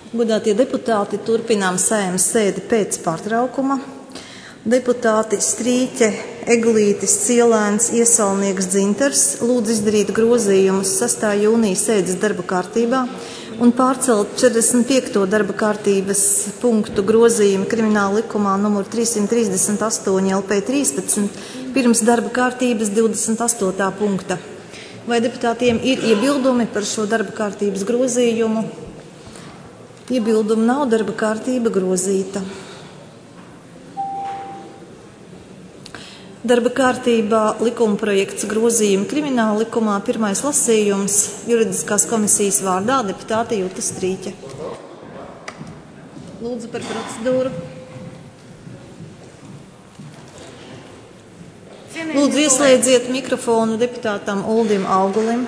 Godātie deputāti, turpinām Saeimas sēdi pēc pārtraukuma. Deputāti Strīķe, Eglītis, Cielēns, Iesalnieks, Dzintars lūdz izdarīt grozījumus 6. jūnija sēdes darba kārtībā un pārcelt 45. darba kārtības punktu grozījumu Krimināla likumā numur 338 LP 13 pirms darba kārtības 28. punkta. Vai deputātiem ir iebildumi par šo darba kārtības grozījumu? Iebildumu nav, darba kārtība grozīta. Darba kārtībā likumprojekts grozījumi Krimināla likumā, pirmais lasījums, juridiskās komisijas vārdā deputāte Juta Strīķe. Lūdzu par procedūru. Lūdzu ieslēdziet mikrofonu deputātam Uldim Augulim.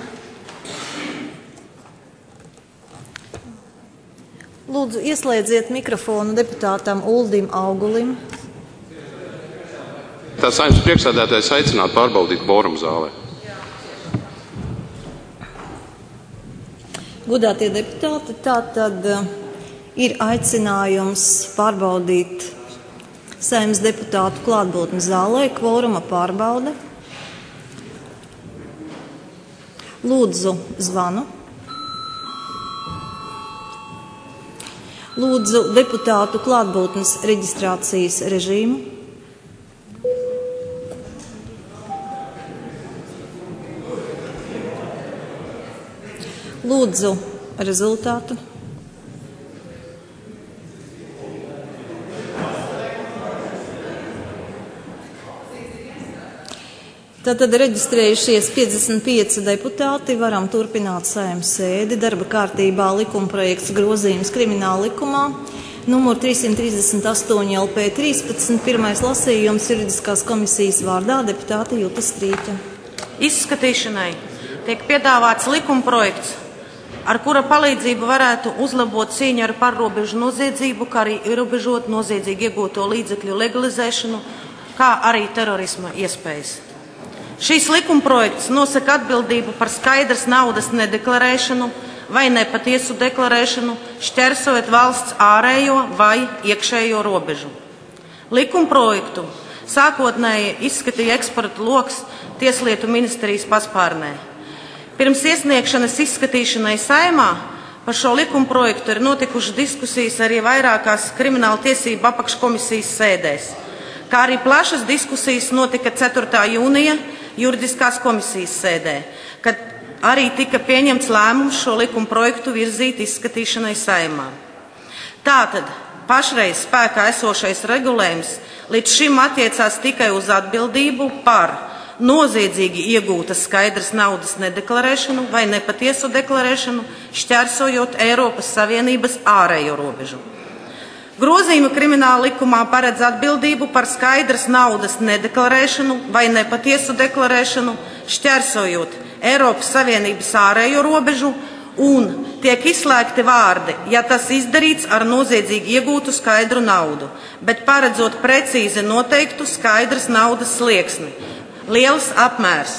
Lūdzu, ieslēdziet mikrofonu deputātam Uldim Augulim. Tā Saeimas priekšsēdētājs aicinātu pārbaudīt kvorumu zālē. Godātie deputāti, tātad ir aicinājums pārbaudīt Saeimas deputātu klātbūtni zālē, kvoruma pārbaude. Lūdzu, zvanu. Lūdzu deputātu klātbūtnes reģistrācijas režīmu. Lūdzu rezultātu. Tātad reģistrējušies 55 deputāti, varam turpināt Saeimas sēdi. Darba kārtībā likumprojekts grozījums Krimināla likumā, numur 338 LP 13, pirmais lasījums juridiskās komisijas vārdā deputāte Juta Strīķe. Izskatīšanai tiek piedāvāts likumprojekts, ar kura palīdzību varētu uzlabot cīņu ar pārrobežu noziedzību, kā arī ierobežot noziedzīgi iegūto līdzekļu legalizēšanu, kā arī terorisma iespējas. Šīs likumprojekts nosaka atbildību par skaidras naudas nedeklarēšanu vai nepatiesu deklarēšanu, šķērsojot valsts ārējo vai iekšējo robežu. Likumprojektu sākotnēji izskatīja ekspertu loks Tieslietu ministrijas paspārnē. Pirms iesniegšanas izskatīšanai Saeimā par šo likumprojektu ir notikušas diskusijas arī vairākās krimināla tiesību apakškomisijas sēdēs, kā arī plašas diskusijas notika 4. jūnija juridiskās komisijas sēdē, kad arī tika pieņemts lēmums šo likumprojektu virzīt izskatīšanai Saeimā. Tātad pašreiz spēkā esošais regulējums līdz šim attiecās tikai uz atbildību par noziedzīgi iegūtas skaidras naudas nedeklarēšanu vai nepatiesu deklarēšanu, šķērsojot Eiropas Savienības ārējo robežu. Grozījumi Krimināla likumā paredz atbildību par skaidras naudas nedeklarēšanu vai nepatiesu deklarēšanu, šķērsojot Eiropas Savienības ārējo robežu, un tiek izslēgti vārdi, ja tas izdarīts ar noziedzīgi iegūtu skaidru naudu, bet paredzot precīzi noteiktu skaidras naudas slieksni. Liels apmērs.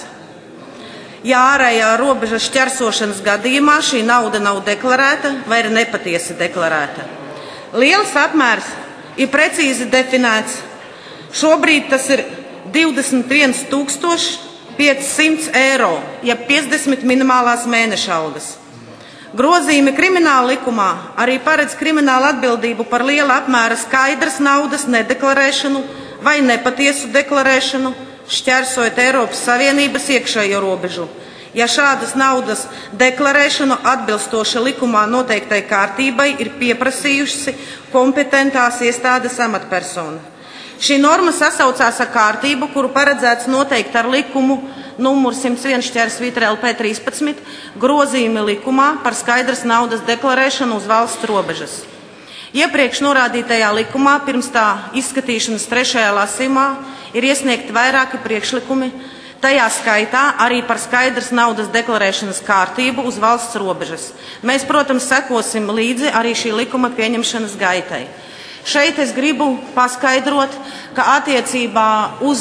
Ja ārējā robeža šķērsošanas gadījumā šī nauda nav deklarēta vai ir nepatiesi deklarēta. Liels apmērs ir precīzi definēts. Šobrīd tas ir 21 500 eiro, ja 50 minimālās mēneša algas. Grozījumi Krimināla likumā arī paredz kriminālu atbildību par liela apmēra skaidras naudas nedeklarēšanu vai nepatiesu deklarēšanu, šķērsojot Eiropas Savienības iekšējo robežu, ja šādas naudas deklarēšanu atbilstoši likumā noteiktai kārtībai ir pieprasījusi kompetentās iestādes amatpersona. Šī norma sasaucās ar kārtību, kuru paredzēts noteikt ar likumu numur 101/LP 13 grozījumi likumā par skaidras naudas deklarēšanu uz valsts robežas. Iepriekš norādītajā likumā pirms tā izskatīšanas 3. lasījumā ir iesniegti vairāki priekšlikumi, tajā skaitā arī par skaidras naudas deklarēšanas kārtību uz valsts robežas. Mēs, protams, sekosim līdzi arī šī likuma pieņemšanas gaitai. Šeit es gribu paskaidrot, ka attiecībā uz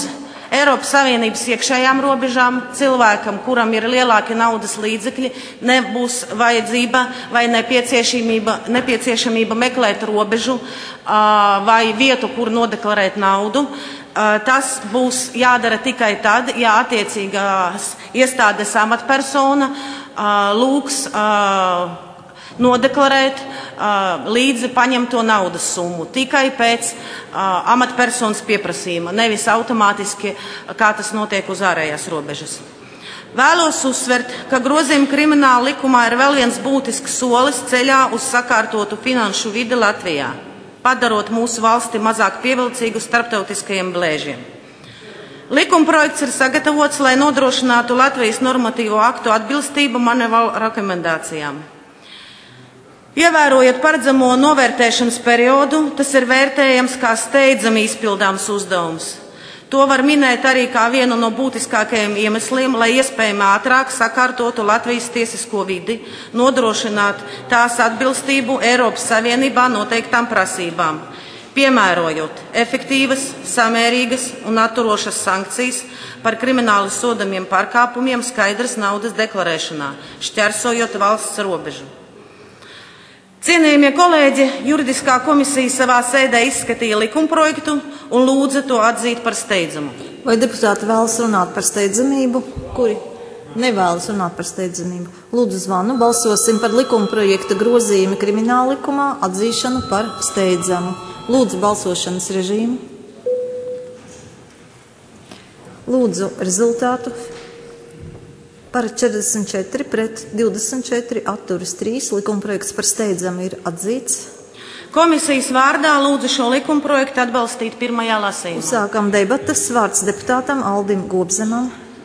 Eiropas Savienības iekšējām robežām cilvēkam, kuram ir lielāki naudas līdzekļi, nebūs vajadzība vai nepieciešamība meklēt robežu vai vietu, kur nodeklarēt naudu. Tas būs jādara tikai tad, ja attiecīgās iestādes amatpersona lūgs nodeklarēt līdzi paņemto naudas summu tikai pēc amatpersonas pieprasījuma, nevis automātiski, kā tas notiek uz ārējās robežas. Vēlos uzsvert, ka grozījumi krimināla likumā ir vēl viens būtisks solis ceļā uz sakārtotu finanšu vidi Latvijā, padarot mūsu valsti mazāk pievilcīgu starptautiskajiem blēžiem. Likumprojekts ir sagatavots, lai nodrošinātu Latvijas normatīvo aktu atbilstību Moneyval rekomendācijām. Ievērojot paredzamo novērtēšanas periodu, tas ir vērtējams kā steidzami izpildāms uzdevums. To var minēt arī kā vienu no būtiskākajiem iemesliem, lai iespējami ātrāk sakārtotu Latvijas tiesisko vidi, nodrošināt tās atbilstību Eiropas Savienībā noteiktām prasībām, piemērojot efektīvas, samērīgas un atturošas sankcijas par krimināli sodamiem pārkāpumiem skaidras naudas deklarēšanā, šķērsojot valsts robežu. Cienījamie kolēģi, juridiskā komisija savā sēdē izskatīja likumprojektu un lūdza to atzīt par steidzamu. Vai deputāti vēlas runāt par steidzamību? Kuri nevēlas runāt par steidzamību? Lūdzu zvanu, balsosim par likumprojekta grozījumu krimināla likumā atzīšanu par steidzamu. Lūdzu balsošanas režīmu. Lūdzu rezultātu. Par 44 pret 24 atturas 3. Likumprojekts par steidzamu ir atzīts. Komisijas vārdā lūdzu šo likumprojektu atbalstīt pirmajā lasījumā. Sākam debatas. Vārds deputātam Aldim Gobzemam.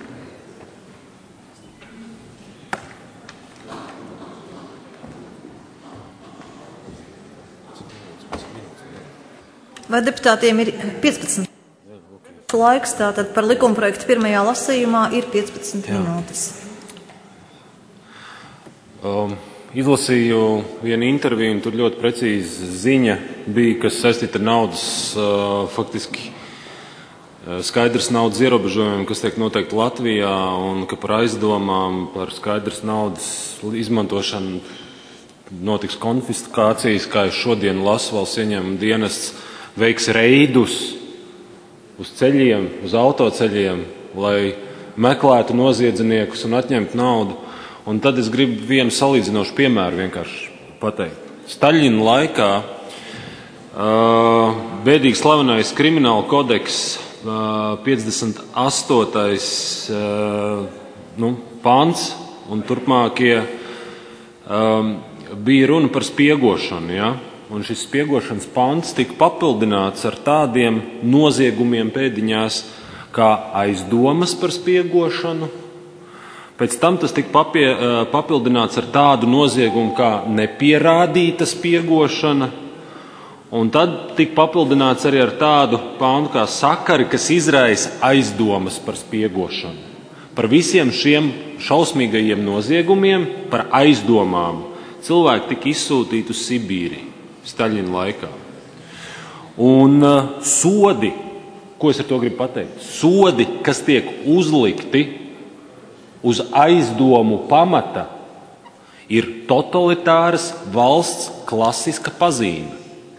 Vai deputātiem ir 15? Laiks tātad par likumprojektu pirmajā lasījumā ir 15 minūtes. Izlasīju vienu interviju, un tur ļoti precīzi ziņa bija, kas saistīta ar naudas, faktiski skaidrs naudas ierobežojumiem, kas tiek noteikti Latvijā, un ka par aizdomām par skaidrs naudas izmantošanu notiks konfiskācijas, kā es šodien lasu, valsts ieņēmuma dienests veiks reidus uz ceļiem, uz autoceļiem, lai meklētu noziedzniekus un atņemtu naudu. Un tad es gribu vienu salīdzinošu piemēru vienkārši pateikt. Staļina laikā bēdīgi slavenais krimināla kodeks 58. Pants un turpmākie bija runa par spiegošanu, ja? Un šis spiegošanas pants tika papildināts ar tādiem noziegumiem pēdiņās kā aizdomas par spiegošanu. Pēc tam tas tika papildināts ar tādu noziegumu kā nepierādīta spiegošana. Un tad tika papildināts arī ar tādu pāntu kā sakari, kas izraisa aizdomas par spiegošanu. Par visiem šiem šausmīgajiem noziegumiem, par aizdomām, cilvēki tika izsūtīti uz Sibīriju Staļina laikā. Un sodi, ko es ar to gribu pateikt? Sodi, kas tiek uzlikti uz aizdomu pamata, ir totalitāras valsts klasiska pazīme.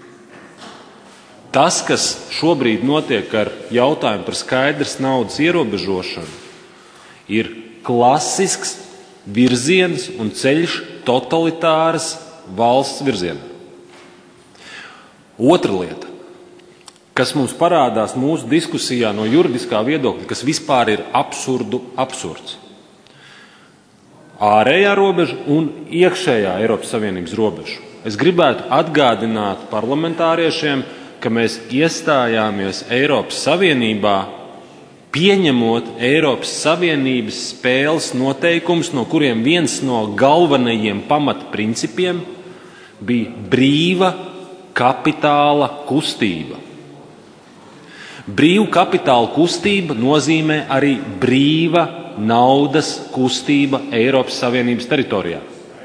Tas, kas šobrīd notiek ar jautājumu par skaidras naudas ierobežošanu, ir klasisks virziens un ceļš totalitāras valsts virzienā. Otra lieta, kas mums parādās mūsu diskusijā no juridiskā viedokļa, kas vispār ir absurds. Ārējā robeža un iekšējā Eiropas Savienības robeža. Es gribētu atgādināt parlamentāriešiem, ka mēs iestājāmies Eiropas Savienībā, pieņemot Eiropas Savienības spēles noteikumus, no kuriem viens no galvenajiem pamatprincipiem bija brīva kapitāla kustība. Brīva kapitāla kustība nozīmē arī brīva naudas kustība Eiropas Savienības teritorijā.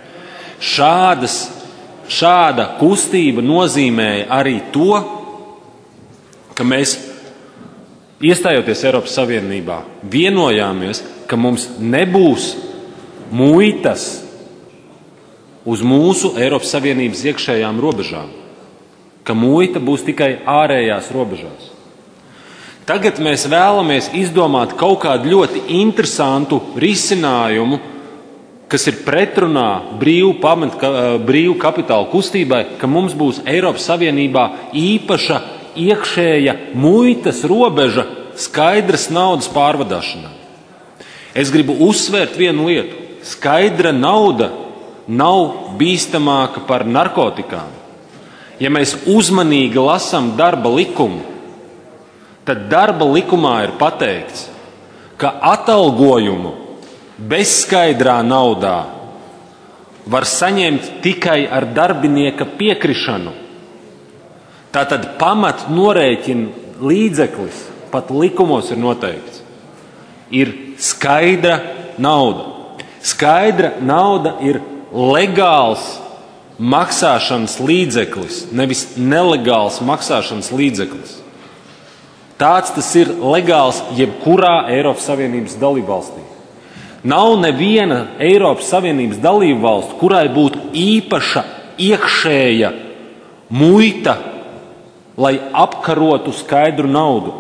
Šāda kustība nozīmēja arī to, ka mēs iestājoties Eiropas Savienībā, vienojāmies, ka mums nebūs muitas uz mūsu Eiropas Savienības iekšējām robežām, ka muita būs tikai ārējās robežās. Tagad mēs vēlamies izdomāt kaut kādu ļoti interesantu risinājumu, kas ir pretrunā brīvu kapitāla kustībai, ka mums būs Eiropas Savienībā īpaša iekšēja muitas robeža skaidras naudas pārvadāšanai. Es gribu uzsvērt vienu lietu. Skaidra nauda nav bīstamāka par narkotikām. Ja mēs uzmanīgi lasām darba likumu, tad darba likumā ir pateikts, ka atalgojumu bezskaidrā naudā var saņemt tikai ar darbinieka piekrišanu. Tātad pamat norēķina līdzeklis, pat likumos ir noteikts, ir skaidra nauda. Skaidra nauda ir legāls maksāšanas līdzeklis, nevis nelegāls maksāšanas līdzeklis. Tāds tas ir legāls jebkurā Eiropas Savienības dalībvalstī. Nav neviena Eiropas Savienības dalībvalsts, kurai būtu īpaša iekšēja muita, lai apkarotu skaidru naudu,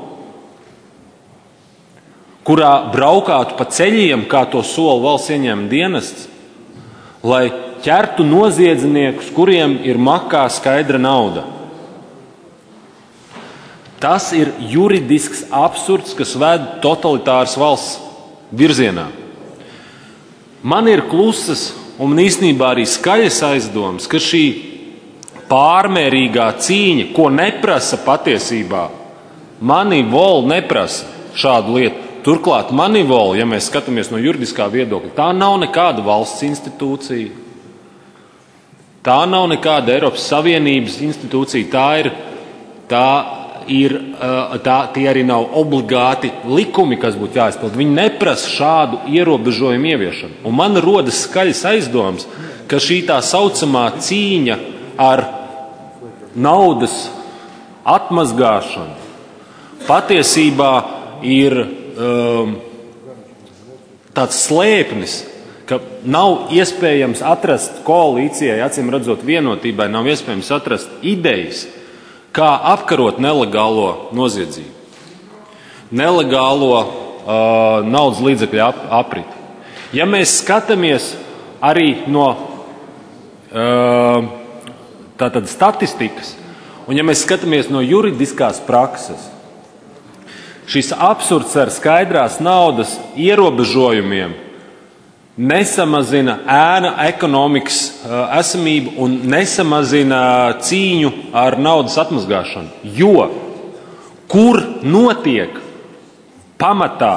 kurā braukātu pa ceļiem, kā to sola valsts ieņēmuma dienests, lai ķertu noziedzniekus, kuriem ir makā skaidra nauda. Tas ir juridisks absurds, kas ved totalitāras valsts virzienā. Man ir klusas un īstenībā arī skaļas aizdomas, ka šī pārmērīgā cīņa, ko neprasa patiesībā, Moneyval neprasa šādu lietu. Turklāt Moneyval, ja mēs skatāmies no juridiskā viedokļa, tā nav nekāda valsts institūcija. Tā nav nekāda Eiropas Savienības institūcija. Tie arī nav obligāti likumi, kas būtu jāizpild. Viņi neprasa šādu ierobežojumu ieviešanu. Un man rodas skaļas aizdomas, ka šī tā saucamā cīņa ar naudas atmazgāšanu patiesībā ir tāds slēpnis, ka nav iespējams atrast koalīcijai, acīm redzot vienotībai, nav iespējams atrast idejas, kā apkarot nelegālo noziedzību, nelegālo naudas līdzekļu apriti. Ja mēs skatāmies arī no tātad statistikas, un ja mēs skatāmies no juridiskās prakses, šis absurds ar skaidrās naudas ierobežojumiem nesamazina ēna ekonomikas esamību un nesamazina cīņu ar naudas atmazgāšanu. Jo, kur notiek pamatā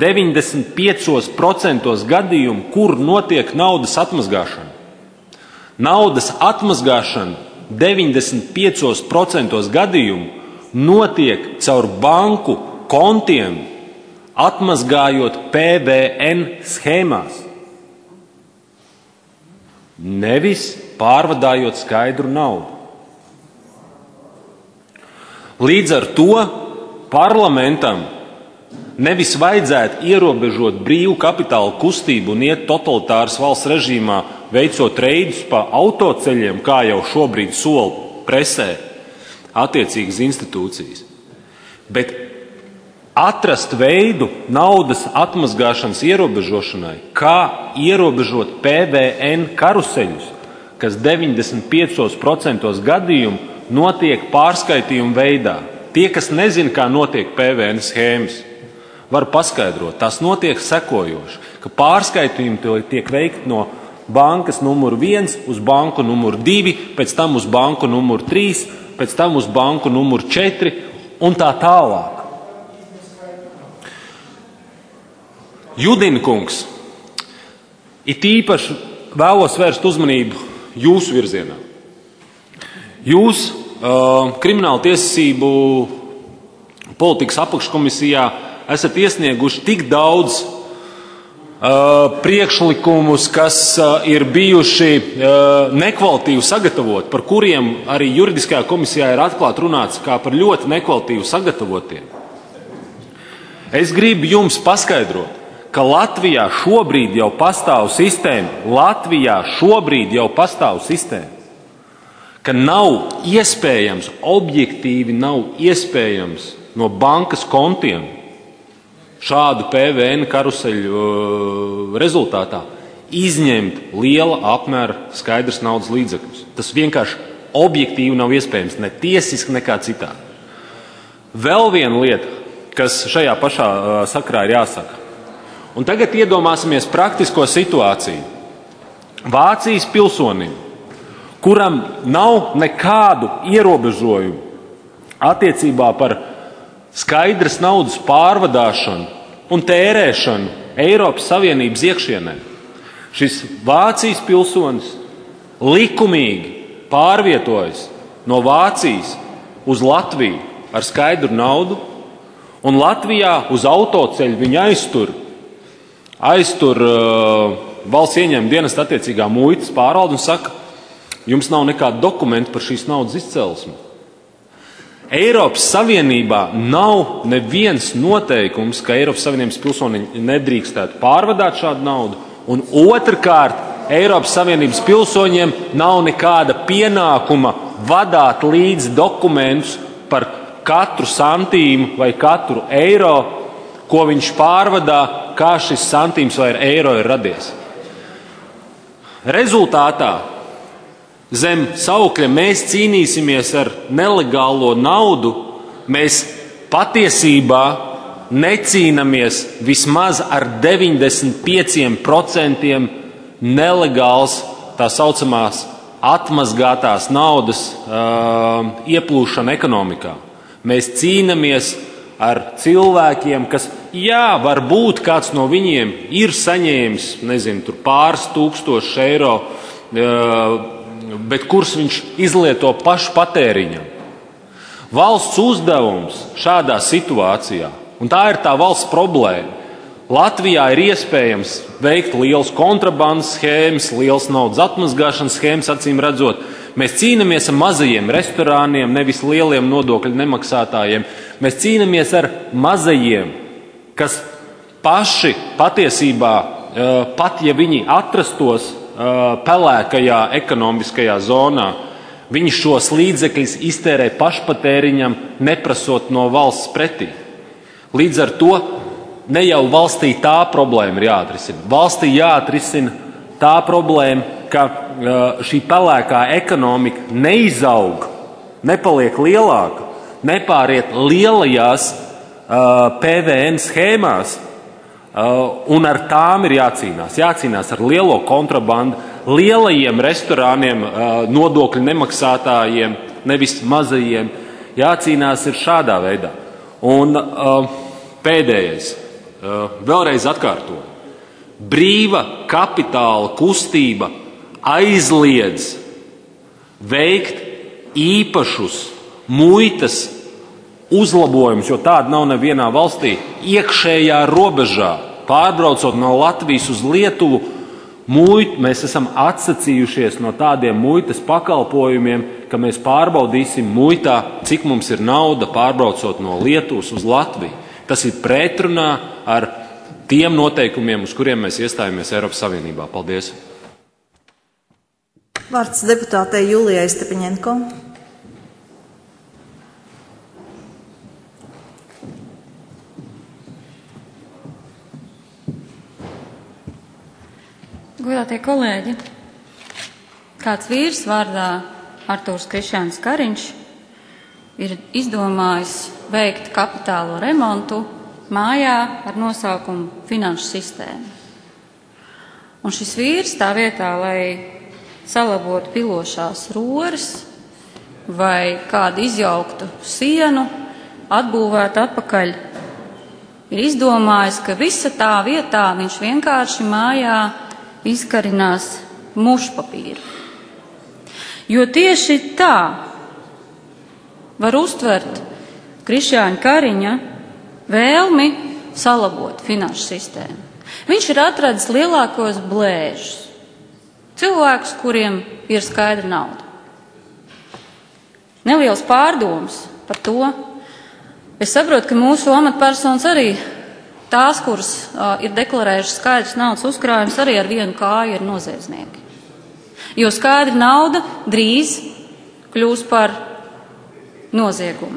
95% gadījumu, kur notiek naudas atmazgāšana? Naudas atmazgāšana 95% gadījumu notiek caur banku kontiem, atmazgājot PVN schēmās. Nevis pārvadājot skaidru naudu. Līdz ar to parlamentam nevis vajadzētu ierobežot brīvu kapitāla kustību un iet totalitāras valsts režīmā, veicot reidus pa autoceļiem, kā jau šobrīd sola presē attiecīgas institūcijas, bet atrast veidu naudas atmazgāšanas ierobežošanai, kā ierobežot PVN karuseļus, kas 95% gadījumu notiek pārskaitījuma veidā. Tie, kas nezina, kā notiek PVN schēmas, var paskaidrot. Tas notiek sekojoši, ka pārskaitījumi tiek veikti no bankas numuru 1 uz banku numuru 2, pēc tam uz banku numuru 3, pēc tam uz banku numuru 4 un tā tālāk. Judinkungs, it īpaši vēlos vērst uzmanību jūsu virzienā. Jūs Krimināla tiesību politikas apakškomisijā esat iesnieguši tik daudz priekšlikumus, kas ir bijuši nekvalitīvi sagatavoti, par kuriem arī juridiskajā komisijā ir atklāti runāts kā par ļoti nekvalitīvi sagatavotiem. Es gribu jums paskaidrot, ka Latvijā šobrīd jau pastāv sistēma, ka nav iespējams, objektīvi nav iespējams no bankas kontiem šādu PVN karuseļu rezultātā izņemt liela apmēra skaidrs naudas līdzekļus. Tas vienkārši objektīvi nav iespējams, ne tiesiski, nekā citādi. Vēl viena lieta, kas šajā pašā sakrā ir jāsaka. Un tagad iedomāsimies praktisko situāciju. Vācijas pilsonim, kuram nav nekādu ierobežojumu attiecībā par skaidras naudas pārvadāšanu un tērēšanu Eiropas Savienības iekšienē, šis Vācijas pilsonis likumīgi pārvietojas no Vācijas uz Latviju ar skaidru naudu, un Latvijā uz autoceļu viņa aiztur valsts ieņēmuma dienesta attiecīgā muitas pārvalde un saka, jums nav nekāda dokumenta par šīs naudas izcelsmi. Eiropas Savienībā nav neviens noteikums, ka Eiropas Savienības pilsoni nedrīkstētu pārvadāt šādu naudu, un otrkārt, Eiropas Savienības pilsoņiem nav nekāda pienākuma vadāt līdzi dokumentus par katru santīmu vai katru eiro, ko viņš pārvadā, kā šis santīms vai eiro ir radies. Rezultātā zem saukļa mēs cīnīsimies ar nelegālo naudu, mēs patiesībā necīnamies vismaz ar 95% nelegāls tā saucamās atmazgātās naudas ieplūšana ekonomikā. Mēs cīnamies ar cilvēkiem, kas, varbūt kāds no viņiem ir saņēmis, tur pāris tūkstoši eiro, bet kurus viņš izlieto pašu patēriņam. Valsts uzdevums šādā situācijā, un tā ir tā valsts problēma, Latvijā ir iespējams veikt lielas kontrabandas schēmas, lielas naudas atmazgāšanas schēmas, acīm redzot. Mēs cīnamies ar mazajiem restorāniem, nevis lieliem nodokļu nemaksātājiem. Mēs cīnamies ar mazajiem, kas paši patiesībā, pat ja viņi atrastos pelēkajā ekonomiskajā zonā, viņi šos līdzekļus iztērē pašpatēriņam, neprasot no valsts pretī. Līdz ar to ne jau valstī tā problēma ir jāatrisina. Valstī jāatrisina tā problēma, ka šī pelēkā ekonomika neizaug, nepaliek lielāka, nepāriet lielajās PVN schēmās, un ar tām ir jācīnās. Jācīnās ar lielo kontrabandu, lielajiem restorāniem, nodokļu nemaksātājiem, nevis mazajiem. Jācīnās ir šādā veidā. Un pēdējais. Vēlreiz atkārtoju. Brīva kapitāla kustība aizliedz veikt īpašus muitas uzlabojumus, jo tāda nav nevienā valstī, iekšējā robežā. Pārbraucot no Latvijas uz Lietuvu, mēs esam atsacījušies no tādiem muitas pakalpojumiem, ka mēs pārbaudīsim muitā, cik mums ir nauda pārbraucot no Lietuvas uz Latviju. Tas ir pretrunā ar tiem noteikumiem, uz kuriem mēs iestājāmies Eiropas Savienībā. Paldies! Vārds deputātei Julijai Stepiņenko. Godātie kolēģi, kāds vīrs vārdā Artūrs Krišjāns Kariņš ir izdomājis veikt kapitālo remontu mājā ar nosaukumu Finanšu sistēma. Un šis vīrs tā vietā, lai salabotu pilošās roras vai kādu izjauktu sienu, atbūvētu atpakaļ, ir izdomājis, ka visa tā vietā viņš vienkārši mājā izkarinās mušpapīru. Jo tieši tā var uztvert Krišjāņa Kariņa vēlmi salabot finanšu sistēmu. Viņš ir atradis lielākos blēžus. Cilvēkus, kuriem ir skaidra nauda. Neliels pārdoms par to. Es saprotu, ka mūsu amatpersonas arī tās, kuras ir deklarējušas skaidrs naudas uzkrājums, arī ar vienu kāju ir noziedznieki. Jo skaidra nauda drīz kļūs par noziegumu.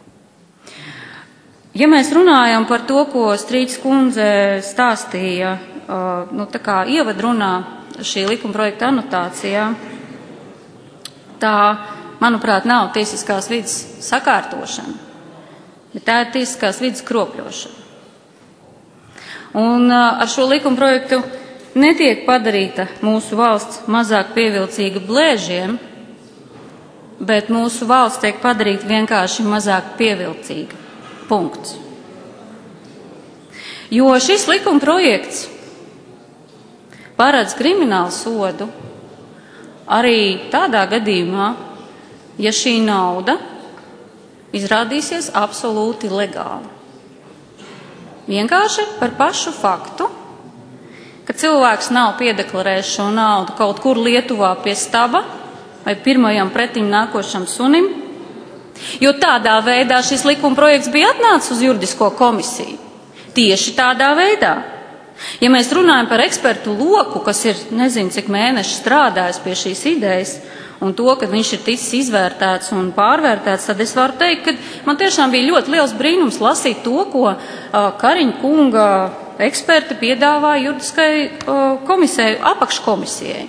Ja mēs runājam par to, ko Strīķis kundze stāstīja, tā kā ievadrunā šī likumprojekta anotācijā, tā, manuprāt, nav tiesiskās vides sakārtošana, bet tā ir tiesiskās vides kropļošana. Un ar šo likumprojektu netiek padarīta mūsu valsts mazāk pievilcīga blēžiem, bet mūsu valsts tiek padarīta vienkārši mazāk pievilcīga. Punkts. Jo šis likumprojekts paredz kriminālu sodu arī tādā gadījumā, ja šī nauda izrādīsies absolūti legāli. Vienkārši par pašu faktu, ka cilvēks nav piedeklarējis šo naudu kaut kur Lietuvā pie staba vai pirmajam pretim nākošam sunim, jo tādā veidā šis likumprojekts bija atnācis uz juridisko komisiju. Tieši tādā veidā. Ja mēs runājam par ekspertu loku, kas ir nezinu cik mēneši strādājis pie šīs idejas, un to, ka viņš ir ticis izvērtēts un pārvērtēts, tad es varu teikt, ka man tiešām bija ļoti liels brīnums lasīt to, ko Kariņa kunga eksperti piedāvāja juridiskai komisijai, apakškomisijai.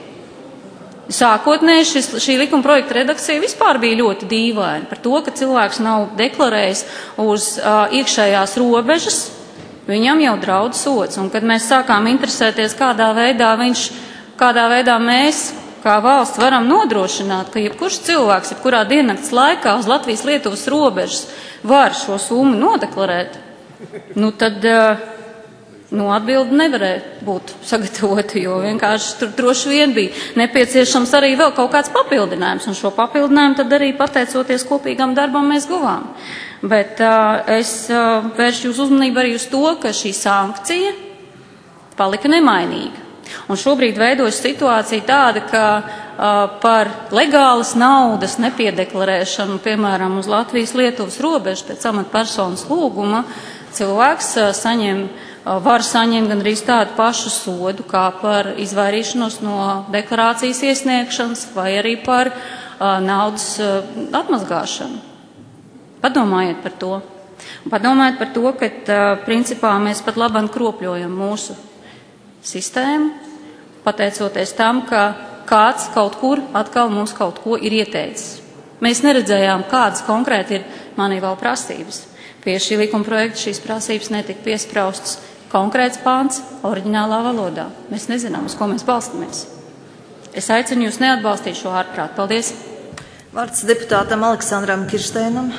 Sākotnēji šī likuma projekta redakcija vispār bija ļoti dīvaina par to, ka cilvēks nav deklarējis uz iekšējās robežas, viņam jau draud sods. Un kad mēs sākām interesēties, kādā veidā mēs, kā valsts, varam nodrošināt, ka jebkurš cilvēks, jebkurā diennakts laikā uz Latvijas-Lietuvas robežas var šo summu nodeklarēt, tad atbildi nevarēja būt sagatavota, jo vienkārši tur droši vien bija nepieciešams arī vēl kaut kāds papildinājums, un šo papildinājumu tad arī pateicoties kopīgam darbam mēs guvām. Bet es vēršu jūs uzmanību arī uz to, ka šī sankcija palika nemainīga. Un šobrīd veidojas situācija tāda, ka par legālas naudas nepiedeklarēšanu, piemēram, uz Latvijas-Lietuvas robežu pēc amatpersonas lūguma, cilvēks var saņemt gandrīz tādu pašu sodu kā par izvairīšanos no deklarācijas iesniegšanas vai arī par naudas atmazgāšanu. Padomājiet par to. Padomājiet par to, ka principā mēs pat labam kropļojam mūsu sistēmu, pateicoties tam, ka kāds kaut kur atkal mums kaut ko ir ieteicis. Mēs neredzējām, kādas konkrēti ir manīvēl prasības. Pie šī likuma projekta šīs prasības netika piespraustas konkrēts pāns oriģinālā valodā. Mēs nezinām, uz ko mēs balstamies. Es aicinu jūs neatbalstīt šo ārprātu. Paldies! Vārds deputātam Aleksandram Kiršteinam.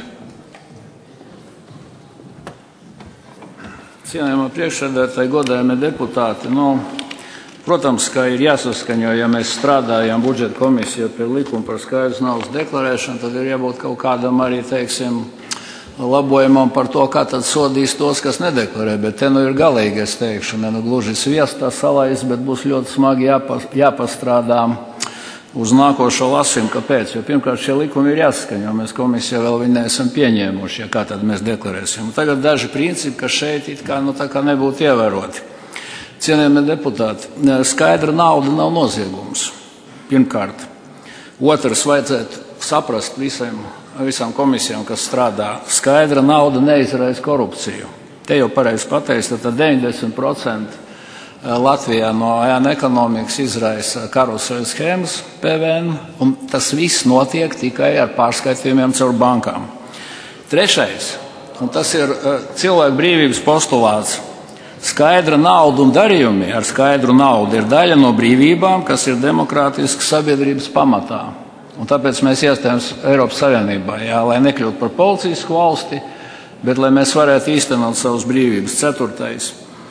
Cienējamā priekšsēdētāji, godājamie deputāti, protams, ka ir jāsaskaņo, ja mēs strādājam budžeta komisijā pie likuma par skaidras naudas deklarēšanu, tad ir jābūt kaut kādam arī, labojumam par to, kā tad sodīs tos, kas nedeklarē, bet te ir galīgi, es teikšu, gluži sviestā salais, bet būs ļoti smagi jāpastrādā uz nākošo lasījumu. Kāpēc? Jo pirmkārt šie likumi ir jāsaskaņo, mēs komisijā vēl viņi neesam pieņēmuši, kā tad mēs deklarēsim. Un tagad daži principi, kas šeit tā kā nebūtu ievēroti. Cienījamie deputāti, skaidra nauda nav noziegums. Pirmkārt. Otrs, vajadzētu saprast visām komisijām, kas strādā, skaidra nauda neizraisa korupciju. Te jau pareizi pateicis, tad 90% Latvijā no ēnu ekonomikas izraisa karuseļu schēmas PVN, un tas viss notiek tikai ar pārskaitījumiem caur bankām. Trešais, un tas ir cilvēku brīvības postulāts, skaidra nauda un darījumi ar skaidru naudu ir daļa no brīvībām, kas ir demokrātiskas sabiedrības pamatā. Un tāpēc mēs iestājām Eiropas Savienībā, lai nekļūtu par policisku valsti, bet lai mēs varētu īstenot savas brīvības. Ceturtais.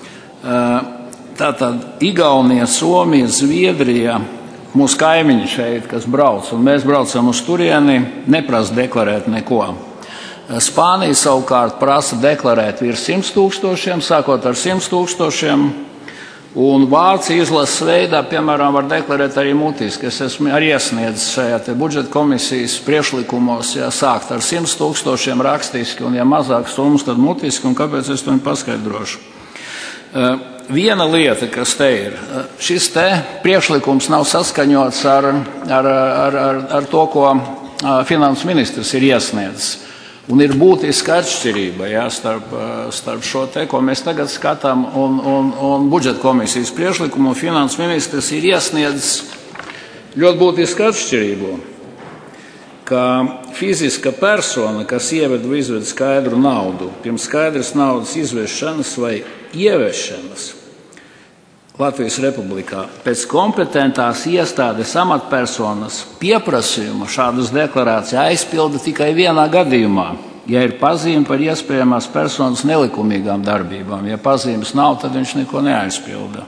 Tātad Igaunija, Somija, Zviedrija, mūsu kaimiņi šeit, kas brauc, un mēs braucam uz turieni, neprasa deklarēt neko. Spānija savukārt prasa deklarēt virs 100 000, sākot ar 100 000, un Vācija izlases veidā, piemēram, var deklarēt arī mutiski. Es esmu arī iesniedzis šajā budžeta komisijas priekšlikumos, sākt ar 100 000 rakstiski, un ja mazāk summas, tad mutiski, un kāpēc es to paskaidrošu. Viena lieta, kas te ir, šis te priekšlikums nav saskaņots ar to, ko finanses ministrs ir iesniedzis. Un ir būtiska atšķirība starp šo te, ko mēs tagad skatām, un budžeta komisijas priekšlikumu. Finanses ministrs ir iesniedzis ļoti būtisku atšķirību, ka fiziska persona, kas ieved vai izved skaidru naudu, pirms skaidras naudas izvešanas vai ieviešanas Latvijas Republikā, pēc kompetentās iestādes amatpersonas pieprasījuma šādas deklarācijas aizpilda tikai vienā gadījumā, ja ir pazīme par iespējamās personas nelikumīgām darbībām. Ja pazīmes nav, tad viņš neko neaizpilda.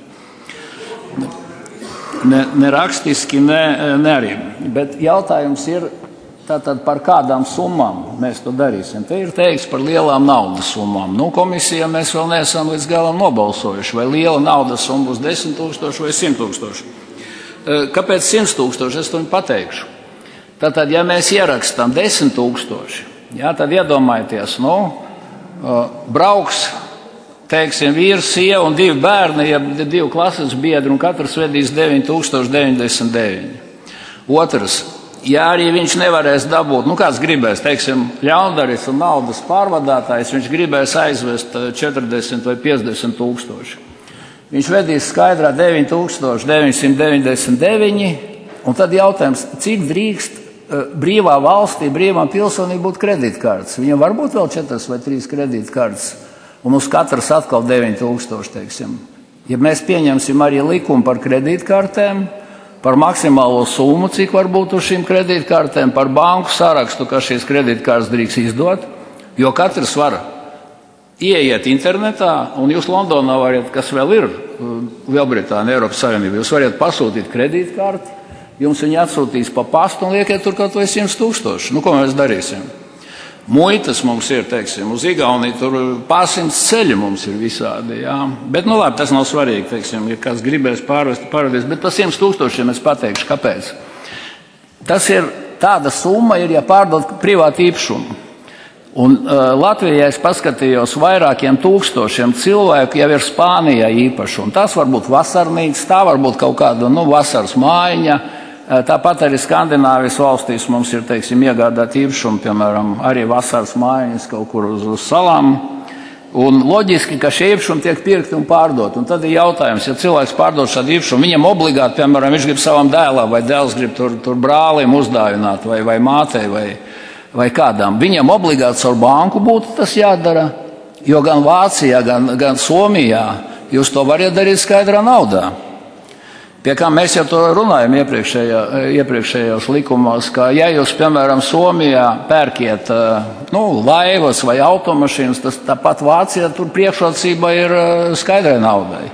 Ne rakstiski, ne arī. Bet jautājums ir, tātad par kādām summām mēs to darīsim. Te ir teikts par lielām naudas summām. Komisijā mēs vēl neesam līdz galam nobalsojuši, vai liela naudas summa būs 10 000 vai 100 000. Kāpēc 100 000? Es to viņu pateikšu. Tātad, ja mēs ierakstām 10 000, tad iedomājieties, brauks, teiksim, vīrs, sieva un 2 bērni, ja 2 klases biedri, un katrs vedīs 9099. Otrs. Ja arī viņš nevarēs dabūt, kāds gribēs, teiksim, ļaundaris un naudas pārvadātājs, viņš gribēs aizvest 40 vai 50 000. Viņš vedīs skaidrā 9999, un tad jautājums, cik drīkst brīvā valstī, brīvām pilsonīm būt kredītkartes? Viņam var būt vēl 4 vai 3 kredītkartes, un uz katras atkal 9000, teiksim. Ja mēs pieņemsim arī likumu par kredītkartēm, par maksimālo summu, cik var būt uz šīm kredītkartēm, par banku sarakstu, ka šīs kredītkartes drīkst izdot, jo katrs var ieiet internetā, un jūs Londonā variet, kas vēl ir, Lielbritānija, Eiropas Savienība, jūs variet pasūtīt kredītkarti, jums viņi atsūtīs pa pastu un liekiet tur kaut vai 100 000. Ko mēs darīsim? Muitas mums ir, teiksim, uz Igauniju tur pārsimts ceļi mums ir visādi, Bet, labi, tas nav svarīgi, teiksim, ja kāds gribēs pārvadīs, bet par 100 000 es pateikšu, kāpēc. Tas ir, tāda summa ir, ja pārdod privātu īpašumu. Un Latvijā es paskatījos vairākiem tūkstošiem cilvēku jau ir Spānijā īpašumu. Tas var būt vasarnīca, tā var būt kaut kāda, vasaras mājiņa. Tāpat arī Skandināvijas valstīs mums ir, teiksim, iegādāt īpašumu, piemēram, arī vasaras mājiņas kaut kur uz salām. Un loģiski, ka šie īpašumi tiek pirkti un pārdot. Un tad ir jautājums, ja cilvēks pārdod šādu īpašumu, viņam obligāti, piemēram, viņš grib savam dēlam vai dēls grib tur brālim uzdāvināt vai mātei vai kādām. Viņam obligāti caur banku būtu tas jādara, jo gan Vācijā, gan Somijā jūs to varat darīt skaidrā naudā. Pie kā mēs jau to runājam iepriekšējos likumos, ka ja jūs, piemēram, Somijā pērkiet laivas vai automašīnas, tas tāpat Vācijā tur priekšrocība ir skaidrai naudai.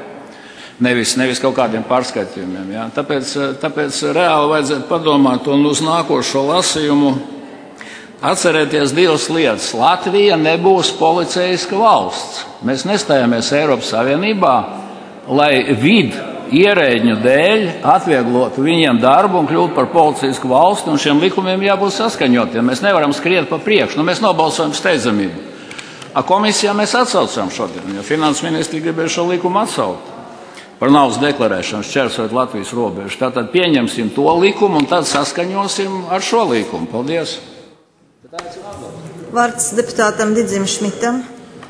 Nevis kaut kādiem pārskaitījumiem. Ja? Tāpēc reāli vajadzētu padomāt un uz nākošo lasījumu atcerēties 2 lietas. Latvija nebūs policeiska valsts. Mēs nestājāmies Eiropas Savienībā, lai ierēģņu dēļ atvieglotu viņiem darbu un kļūt par policijasku valsti, un šiem likumiem jābūt saskaņotiem. Mēs nevaram skriet pa priekšu, mēs nobalsojam steidzamību. Komisijā mēs atsaucam šodien, jo finanses ministri gribēja šo likumu atsaukt par naudas deklarēšanu šķērsojot Latvijas robežu. Tātad pieņemsim to likumu un tad saskaņosim ar šo likumu. Paldies! Vārds deputātam Didzim Šmitam.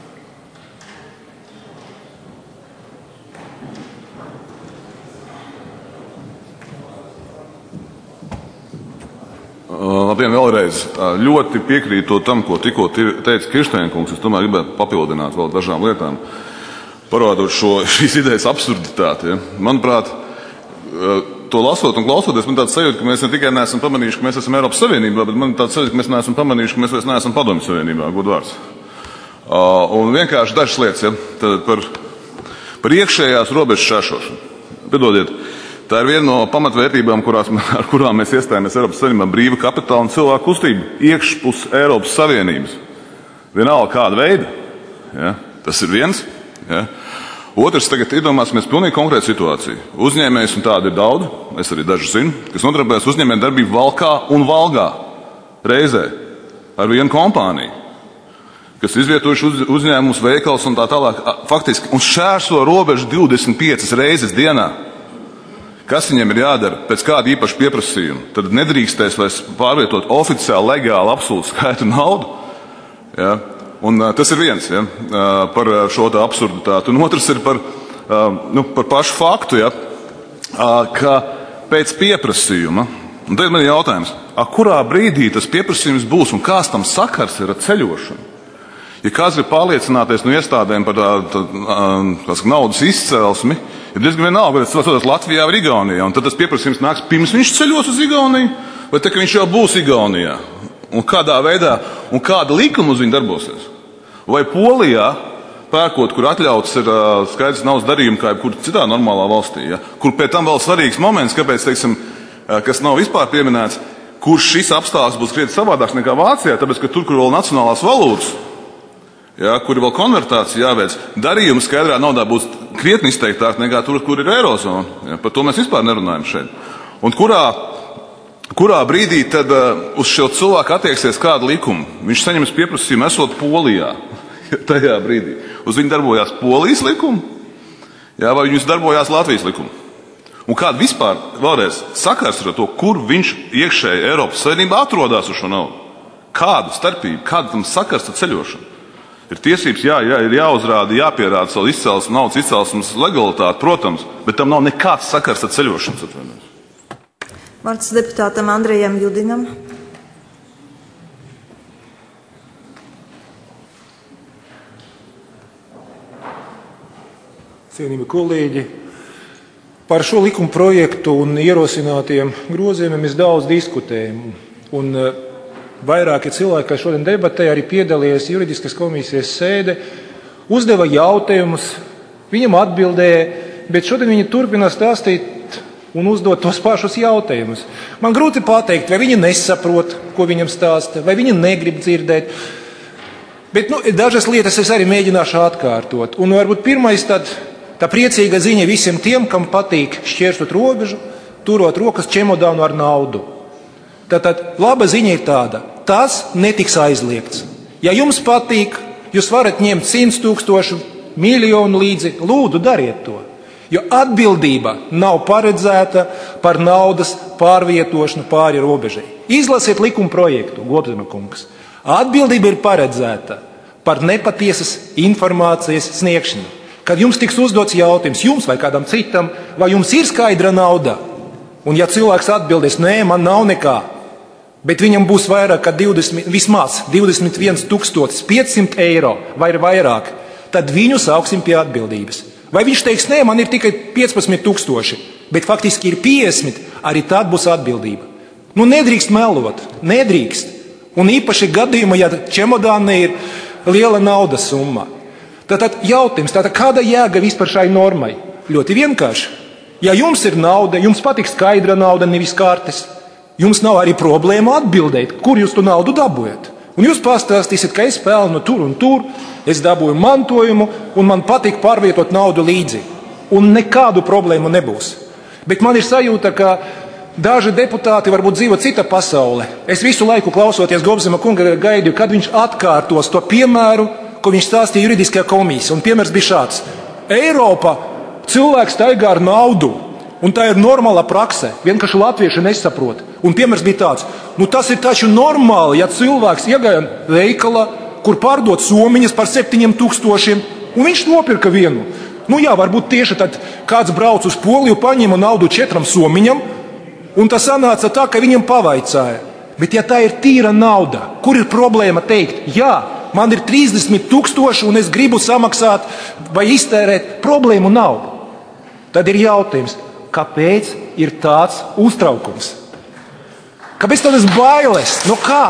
Labdien vēlreiz. Ļoti piekrītu tam, ko tikko teica Kiršteinkungs. Es tomēr gribētu papildināt vēl dažām lietām, parādot šīs idejas absurditāti. Ja? Manuprāt, to lasot un klausoties, man tāds sajūta, ka mēs ne tikai neesam pamanījuši, ka mēs esam Eiropas Savienībā, bet man tāds sajūta, ka mēs neesam pamanījuši, ka mēs vairs neesam Padomju Savienībā, godvārds. Un vienkārši dažas lietas, ja? Tad par iekšējās robežas šķēršošanu. Piedodiet. Tā ir viena no pamatvērtībām, ar kurām mēs iestājāmies Eiropas Savienībā - brīva kapitāla un cilvēku kustība iekšpus Eiropas Savienības. Vienalga kāda veida. Ja? Tas ir viens. Ja? Otrs, tagad iedomāsimies pilnīgi konkrētu situāciju. Uzņēmējs, un tādi ir daudz, es arī dažu zinu, kas nodarbojas uzņēmēju darbību Valkā un Valgā reizē ar vienu kompāniju. kas izvietojuši uzņēmumus, veikals un tā tālāk, faktiski, un šķērso robežu 25 reizes dienā. Kas viņiem ir jādara pēc kāda īpaša pieprasījuma? Tad nedrīkstēs vairs pārvietot oficiāli, legāli, absolūti skaitu naudu. Ja? Un tas ir viens, ja? Par šo tā absurditāti. Un otrs ir par pašu faktu, ja? Ka pēc pieprasījuma, un tad man ir jautājums, kurā brīdī tas pieprasījums būs un kāds tam sakars ir ar ceļošanu? Ja kāds ir pārliecināties no iestādēm par naudas izcelsmi, ir diezgan vienalga, vai tas Latvijā vai Igaunijā, un tad tas pieprasījums nāks pirms viņš ceļos uz Igauniju, vai tā, ka viņš jau būs Igaunijā, un kādā veidā, un kāda likuma uz viņu darbosies. Vai Polijā, pērkot, kur atļauts ir skaidrs naudas darījumi, kā jebkur citā normālā valstī, ja, kur pēc tam vēl svarīgs moments, kāpēc, teiksim, kas nav vispār pieminēts, kurš šis apstākļs būs krietni savādāks nekā Vācijā, tāpēc, ka tur, kur vēl nacionālās valūtas, ja, kur ir vēl konvertācija jāveic, darījumi skaidrā naudā būs krietni izteiktāk nekā tur, kur ir eirozona. Ja, par to mēs vispār nerunājam šeit. Un kurā brīdī tad uz šo cilvēku attieksies kāda likuma? Viņš saņems pieprasījumu esot Polijā. Tajā brīdī. Uz viņu darbojās Polijas likuma? Ja, vai viņus darbojās Latvijas likuma? Un kāda vispār vēlreiz sakars ar to, kur viņš iekšēji Eiropas Savienībā atrodas uz šo naudu? Kāda starpība? Kāda tam sakars ar ceļošanu? Ir tiesības, ir jāuzrāda, jāpierāda savu naudas izcelsmes legalitāti, protams, bet tam nav nekāds sakars ar ceļošanas atvainojumu. Vārds deputātam Andrejam Judinam. Cienījami kolēģi, par šo likuma projektu un ierosinātiem grozījumiem mēs daudz diskutējam. Un vairāki cilvēki, kas šodien debatē, arī piedalījies juridiskas komisijas sēde, uzdeva jautājumus, viņam atbildēja, bet šodien viņi turpina stāstīt un uzdot tos pašus jautājumus. Man grūti pateikt, vai viņi nesaprot, ko viņam stāsta, vai viņi negrib dzirdēt. Bet dažas lietas es arī mēģināšu atkārtot. Un varbūt pirmais tā priecīga ziņa visiem tiem, kam patīk šķērsot robežu, turot rokas čemodānu ar naudu. Tātad laba ziņa ir tāda, tas netiks aizliegts. Ja jums patīk, jūs varat ņemt 100,000, miljonu līdzi, lūdzu, dariet to. Jo atbildība nav paredzēta par naudas pārvietošanu pāri robežai. Izlasiet likuma projektu, Gobzema kungs. Atbildība ir paredzēta par nepatiesas informācijas sniegšanu. Kad jums tiks uzdots jautājums, jums vai kādam citam, vai jums ir skaidra nauda? Un ja cilvēks atbildēs, nē, man nav nekā, bet viņam būs vairāk kā vismaz 21,500 eiro vai vairāk, tad viņu sauksim pie atbildības. Vai viņš teiks, nē, man ir tikai 15,000, bet faktiski ir 50, arī tad būs atbildība. Nedrīkst melot, nedrīkst. Un īpaši gadījumā, ja čemodānā ir liela naudas summa. Tātad jautājums, kāda jēga vispār šai normai? Ļoti vienkārši. Ja jums ir nauda, jums patīk skaidra nauda, nevis kartes, jums nav arī problēma atbildēt, kur jūs to naudu dabūjat. Un jūs pastāstīsiet, ka es pelnu tur un tur, es dabūju mantojumu un man patīk pārvietot naudu līdzi. Un nekādu problēmu nebūs. Bet man ir sajūta, ka daži deputāti varbūt dzīvo cita pasaulē. Es visu laiku klausoties Gobzema kunga gaidīju, kad viņš atkārtos to piemēru, ko viņš stāstīja juridiskajā komisijā. Un piemērs bija šāds. Eiropa cilvēks staigā ar naudu, un tā ir normāla prakse. Vienkārši latvieši nesaprot. Un piemērs bija tāds. Tas ir taču normāli, ja cilvēks iegāja veikalā, kur pārdot somiņas par 7,000, un viņš nopirka vienu. Varbūt tieši tad kāds brauc uz Poliju, paņēma naudu 4 somiņam, un tas sanāca tā, ka viņam pavaicāja. Bet ja tā ir tīra nauda, kur ir problēma teikt, jā, man ir 30,000 un es gribu samaksāt vai iztērēt, problēmu nav. Tad ir jautājums, kāpēc ir tāds uztraukums? Kāpēc tādas bailes? Kā?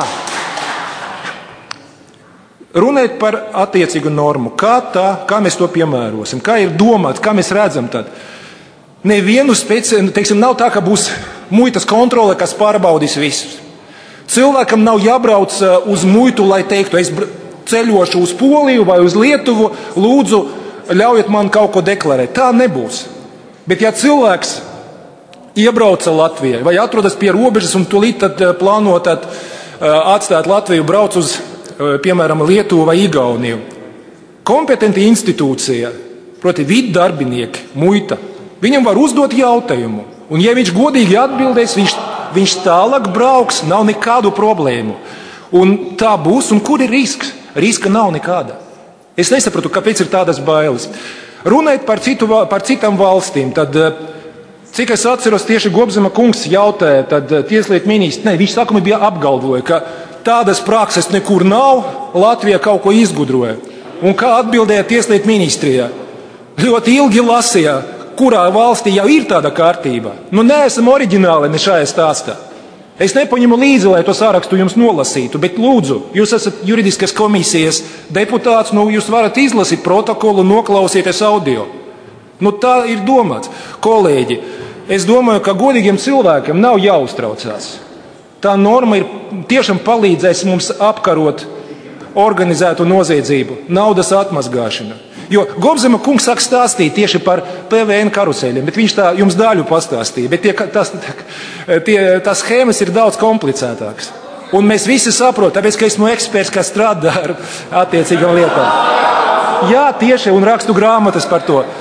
Runēt par attiecīgu normu, kā mēs to piemērosim, kā ir domāts, kā mēs redzam tad. Nevienu nav tā, ka būs muitas kontrole, kas pārbaudīs visus. Cilvēkam nav jābrauc uz muitu, lai teiktu, es ceļošu uz Poliju vai uz Lietuvu, lūdzu, ļaujiet man kaut ko deklarēt. Tā nebūs. Bet ja cilvēks iebrauca Latvijā vai atrodas pie robežas un tūlīt tad plāno atstāt Latviju, brauc uz piemēram, Lietuvu vai Igauniju. Kompetenti institūcija, proti vidu darbinieki, muita, viņam var uzdot jautājumu, un ja viņš godīgi atbildēs, viņš tālāk brauks, nav nekādu problēmu. Un tā būs, un kur ir risks? Riska nav nekāda. Es nesapratu, kāpēc ir tādas bailes. Runājot par citām valstīm, tad, cik es atceros, tieši Gobzema kungs jautāja, tad tieslietu ministrs, viņš sākumā bija apgalvoja, ka tādas prakses nekur nav, Latvija kaut ko izgudroja. Un kā atbildēja tieslietu ministrijā? Ļoti ilgi lasīja, kurā valstī jau ir tāda kārtība. Neesam oriģināli ne šajā stāstā. Es nepaņemu līdzi, lai to sārakstu jums nolasītu, bet lūdzu, jūs esat juridiskas komisijas deputāts, jūs varat izlasīt protokolu, noklausīties audio. Tā ir domāts. Kolēģi, es domāju, ka godīgiem cilvēkiem nav jāuztraucās. Tā norma ir tiešām palīdzēs mums apkarot organizētu noziedzību, naudas atmazgāšanu. Jo Gobzema kungs sāk stāstīt tieši par PVN karuseļiem, bet viņš tā jums daļu pastāstīja. Bet tās schēmas ir daudz komplicētākas. Un mēs visi saprotam, tāpēc, ka esmu eksperts, kas strādā ar attiecīgām lietām. Jā, tieši, un rakstu grāmatas par to.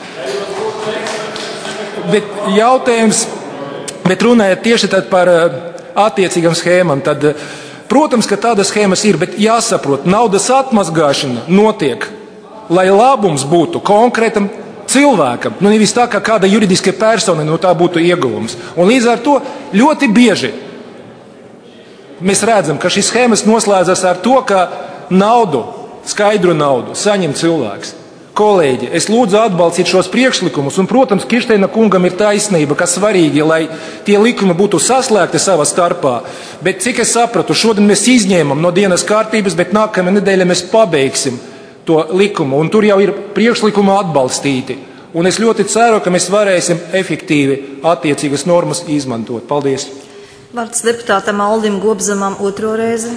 Bet jautājums, runājot tieši tad par attiecīgām schēmām, tad, protams, ka tādas schēmas ir, bet jāsaprot, naudas atmazgāšana notiek, lai labums būtu konkrētam cilvēkam, nevis tā, ka kāda juridiska persona no tā būtu ieguvums. Un līdz ar to ļoti bieži mēs redzam, ka šīs schēmas noslēdzas ar to, ka skaidru naudu saņem cilvēks. Kolēģi, es lūdzu atbalstīt šos priekšlikumus, un, protams, Kirsteina kungam ir taisnība, ka svarīgi, lai tie likumi būtu saslēgti savā starpā. Bet, cik es sapratu, šodien mēs izņēmam no dienas kārtības, bet nākamajā nedēļā mēs pabeigsim to likumu, un tur jau ir priekšlikumi atbalstīti. Un es ļoti ceru, ka mēs varēsim efektīvi attiecīgas normas izmantot. Paldies! Vārds deputātam Aldim Gobzemam otro reizi.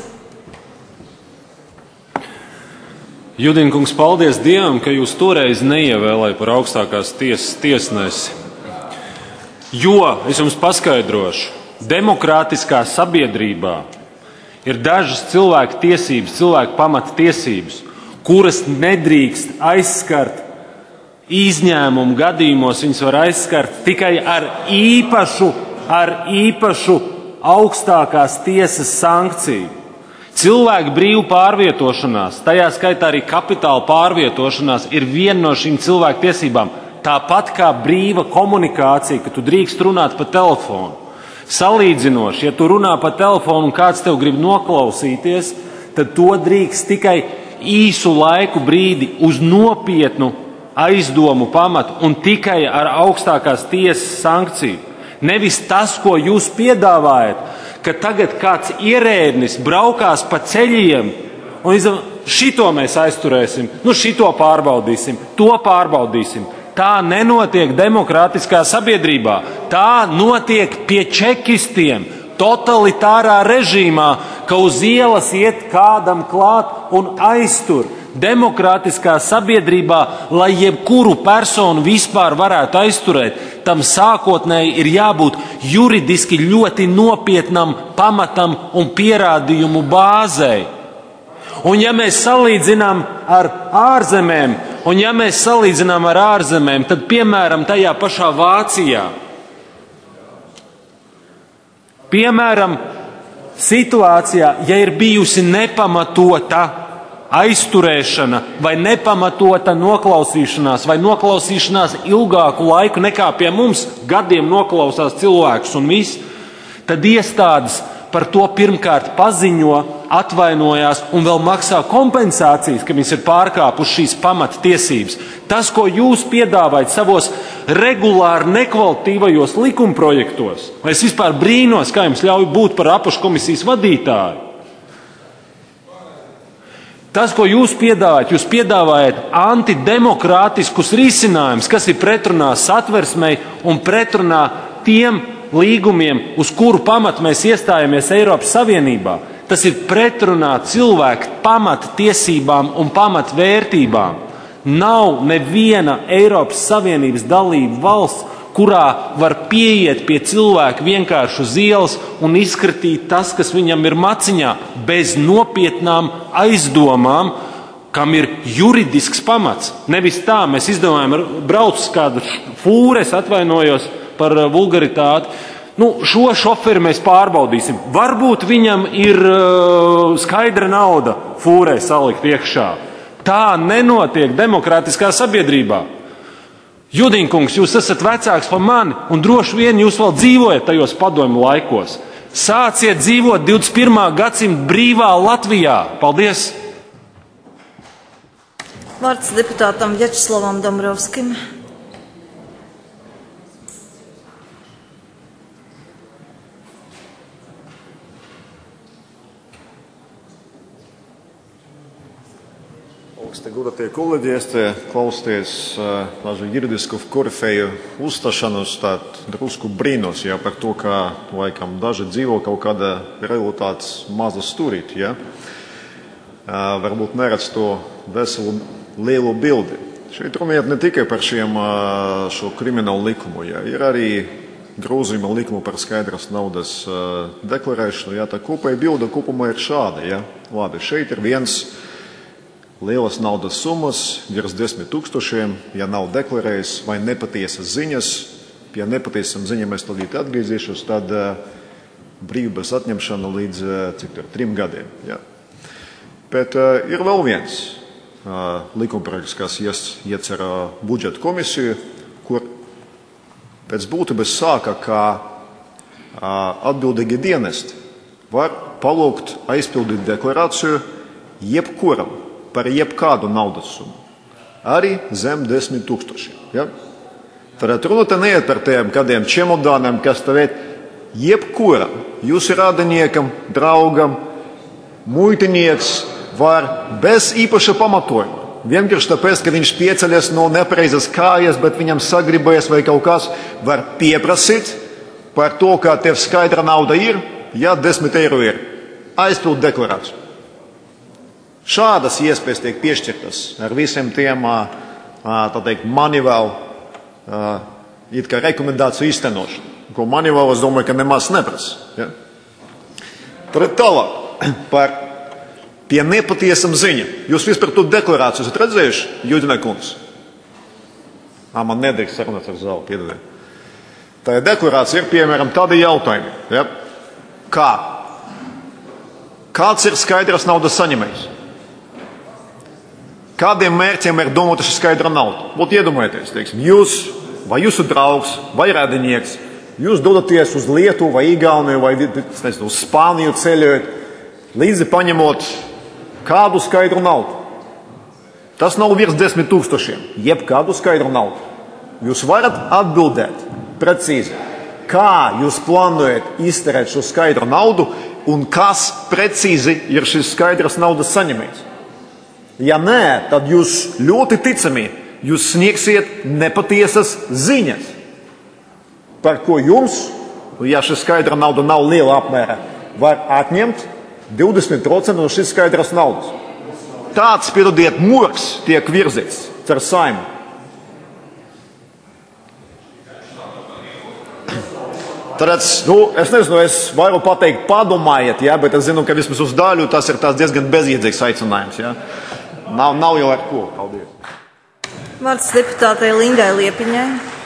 Judinkungs, paldies Dievam, ka jūs toreiz neievēlēja par augstākās tiesas tiesnesi. Jo, es jums paskaidrošu, demokrātiskā sabiedrībā ir dažas cilvēku tiesības, cilvēku pamata tiesības, kuras nedrīkst aizskart izņēmumu gadījumos. Viņas var aizskart tikai ar īpašu augstākās tiesas sankciju. Cilvēku brīvu pārvietošanās, tajā skaitā arī kapitāla pārvietošanās, ir viena no šīm cilvēku tiesībām. Tāpat kā brīva komunikācija, ka tu drīkst runāt pa telefonu. Salīdzinoši, ja tu runā pa telefonu un kāds tev grib noklausīties, tad to drīkst tikai īsu laiku brīdi uz nopietnu aizdomu pamatu un tikai ar augstākās tiesas sankciju. Nevis tas, ko jūs piedāvājat, ka tagad kāds ierēdnis braukās pa ceļiem un šito mēs aizturēsim, šito pārbaudīsim, to pārbaudīsim. Tā nenotiek demokrātiskā sabiedrībā. Tā notiek pie čekistiem, totalitārā režīmā, ka uz ielas iet kādam klāt un aiztur. Demokrātiskā sabiedrībā, lai jebkuru personu vispār varētu aizturēt, tam sākotnēji ir jābūt juridiski ļoti nopietnam pamatam un pierādījumu bāzei. Un ja mēs salīdzinām ar ārzemēm, tad, piemēram, tajā pašā Vācijā, situācijā, ja ir bijusi nepamatota aizturēšana vai nepamatota noklausīšanās vai noklausīšanās ilgāku laiku nekā pie mums gadiem noklausās cilvēkus un viss, tad iestādes par to pirmkārt paziņo, atvainojās un vēl maksā kompensācijas, ka viņas ir pārkāpuši šīs pamattiesības. Tas, ko jūs piedāvājat savos regulāri nekvalitīvajos likumprojektos, vai es vispār brīnos, kā jums ļauj būt par apakškomisijas vadītāju. Tas, ko jūs piedāvājat antidemokrātiskus risinājumus, kas ir pretrunā Satversmei un pretrunā tiem līgumiem, uz kuru pamatu mēs iestājamies Eiropas Savienībā. Tas ir pretrunā cilvēku pamattiesībām un pamatvērtībām. Nav neviena Eiropas Savienības dalība valsts, kurā var pieiet pie cilvēka vienkārši uz ielas un izskatīt tas, kas viņam ir maciņā, bez nopietnām aizdomām, kam ir juridisks pamats. Nevis tā, mēs izdomājam brauc kādu fūru, es atvainojos par vulgaritāti. Šo šoferi mēs pārbaudīsim. Varbūt viņam ir skaidra nauda fūrē salikt iekšā. Tā nenotiek demokrātiskā sabiedrībā. Judinkungs, jūs esat vecāks par mani un droši vien jūs vēl dzīvojat tajos padomju laikos. Sāciet dzīvot 21. gadsimta brīvā Latvijā. Paldies! Vārds deputātam Vjačeslavam Dombrovskim. Godātie kolēģi, es te klausties tādu juridisku korifeju uzstāšanos, drusku brīnos par to, ka laikam daži dzīvo kaut kāda realitātes maza stūrīt. Varbūt neredz to veselu lielu bildi. Šeit runājot ne tikai par šo kriminālu likumu. Ir arī grozījuma likumu par skaidras naudas deklarēšanu. Tā kopēja bilde kopumā ir šāda. Labi, šeit ir viens lielas naudas summas, virs 10 000, ja nav deklarējis vai nepatiesas ziņas. Pie nepatiesam ziņām es tad atgriezīšos, tad brīvības atņemšana līdz 3 gadiem. Bet ir vēl viens likumprojekts, kas iecer budžeta komisiju, kur pēc būtības sāka, ka atbildīgi dienesti var palūgt aizpildīt deklarāciju jebkuram par jebkādu naudas summu. Arī zem 10 000. Tad runa te neiet par tiem kādiem čemodāniem, kas tev ir jebkuram, jūsu radiniekam, draugam, muitinieks var bez īpaša pamatojuma. Vienkārši tāpēc, ka viņš pieceļas no nepareizas kājas, bet viņam sagribējas vai kaut kas, var pieprasīt par to, kā tev skaidra nauda ir, 10 eiro ir. Aizpild deklarāciju. Šādas iespējas tiek piešķirtas ar visiem tiem, mani vēl it kā rekomendāciju iztenošanu, ko mani vēl, es domāju, ka nemaz neprasa. Tad tālāk par pie nepatiesam ziņa. Jūs vispār to deklarāciju esat redzējuši, Judina kungs? Man nedrīkst sarunāt ar zāli, piedodiet. Tā deklarācija ir, piemēram, tādi jautājumi. Kā? Kāds ir skaidras naudas saņemējs? Kādiem mērķiem ir domāta šī skaidra nauda? Iedomājieties, teiksim, jūs vai jūsu draugs vai radinieks, jūs dodaties uz Lietuvu vai Igauniju vai uz Spāniju ceļojot, līdzi paņemot kādu skaidru naudu. Tas nav virs 10 000, jebkādu skaidru naudu. Jūs varat atbildēt precīzi, kā jūs plānojat izterēt šo skaidru naudu un kas precīzi ir šis skaidras naudas saņemējs. Ja nē, tad jūs ļoti ticami jūs sniegsiet nepatiesas ziņas, par ko jums, ja šī skaidra nauda nav liela apmēra, var atņemt 20% no šīs skaidras naudas. Tāds, piedodiet, murgs tiek virzīts ar Saimu. Tad, es nezinu, es varu pateikt, padomājiet, bet es zinu, ka vismaz uz daļu tas ir diezgan bezjēdzīgs aicinājums. Nav jau ar ko. Paldies. Vārds deputātei Lindai Liepiņai.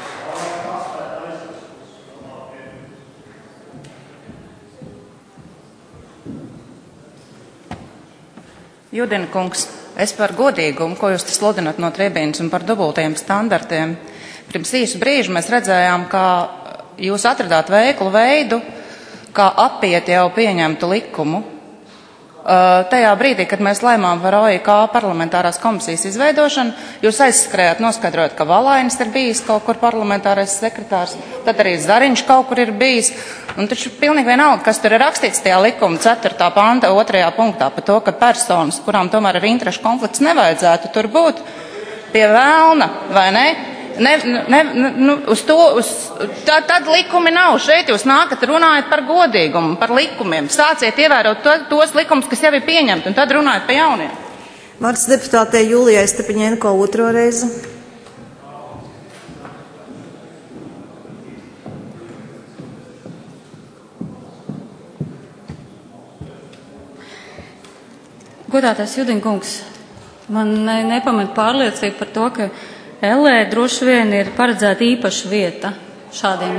Judina kungs, es par godīgumu, ko jūs sludināt no tribīnas un par dubultajiem standartiem. Pirms īsu brīžu mēs redzējām, ka jūs atradāt veiklu veidu, kā apiet jau pieņemtu likumu. Tajā brīdī, kad mēs lēmām par OIK parlamentārās komisijas izveidošanu, jūs aizskrējāt noskaidrot, ka Valainis ir bijis kaut kur parlamentārais sekretārs, tad arī Zariņš kaut kur ir bijis. Un taču pilnīgi vienalga, kas tur ir rakstīts tajā likuma 4. panta 2. punktā par to, ka personas, kurām tomēr ir interešu konflikts, nevajadzētu tur būt pie velna, vai ne? Tad likumi nav. Šeit jūs nākat runājat par godīgumu, par likumiem. Sāciet ievērot tos likumus, kas jau ir pieņemti, un tad runājat par jauniem. Vārds deputātei Julijai Stepiņenko otro reizi. Godātais Judinkungs, man nepamet pārliecība par to, ka LE droši vien ir paredzēta īpaša vieta šādiem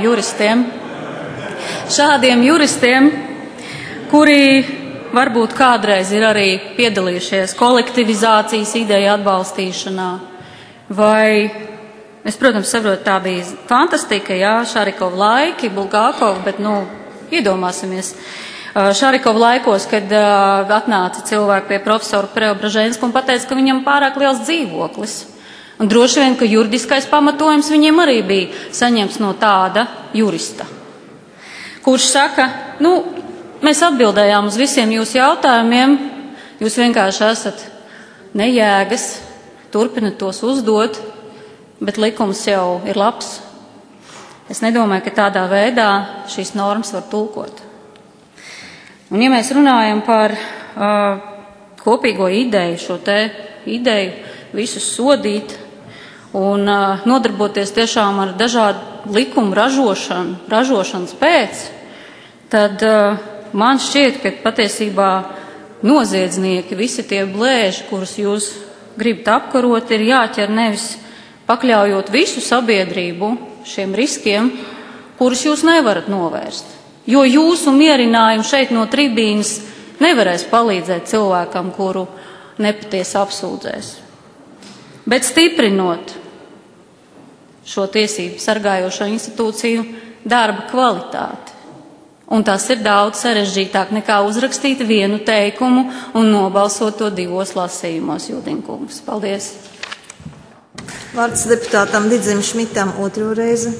juristiem, kuri varbūt kādreiz ir arī piedalījušies kolektivizācijas ideja atbalstīšanā. Vai, es, protams, saprotu, tā bija fantastika, jā, Šarikova laiki, Bulgākova, bet, iedomāsimies, Šarikova laikos, kad atnāca cilvēki pie profesora Preobražēnska un pateica, ka viņam pārāk liels dzīvoklis. Un droši vien, ka juridiskais pamatojums viņiem arī bija saņemts no tāda jurista, kurš saka, mēs atbildējām uz visiem jūsu jautājumiem, jūs vienkārši esat nejēgas, turpinat tos uzdot, bet likums jau ir labs. Es nedomāju, ka tādā veidā šīs normas var tulkot. Un ja mēs runājam par kopīgo ideju, šo te ideju visus sodīt un nodarboties tiešām ar dažādu likumu ražošanas pēc, tad man šķiet, ka patiesībā noziedznieki, visi tie blēži, kurus jūs gribat apkarot, ir jāķer nevis pakļaujot visu sabiedrību šiem riskiem, kurus jūs nevarat novērst. Jo jūsu mierinājumu šeit no tribīnas nevarēs palīdzēt cilvēkam, kuru nepatiesi apsūdzēs. Bet stiprinot šo tiesību sargājošo institūciju darba kvalitāti. Un tas ir daudz sarežģītāk nekā uzrakstīt vienu teikumu un nobalsot to 2 lasījumos, Judinkungs. Paldies. Vārds deputātam Didzim Šmitam 2. reizi.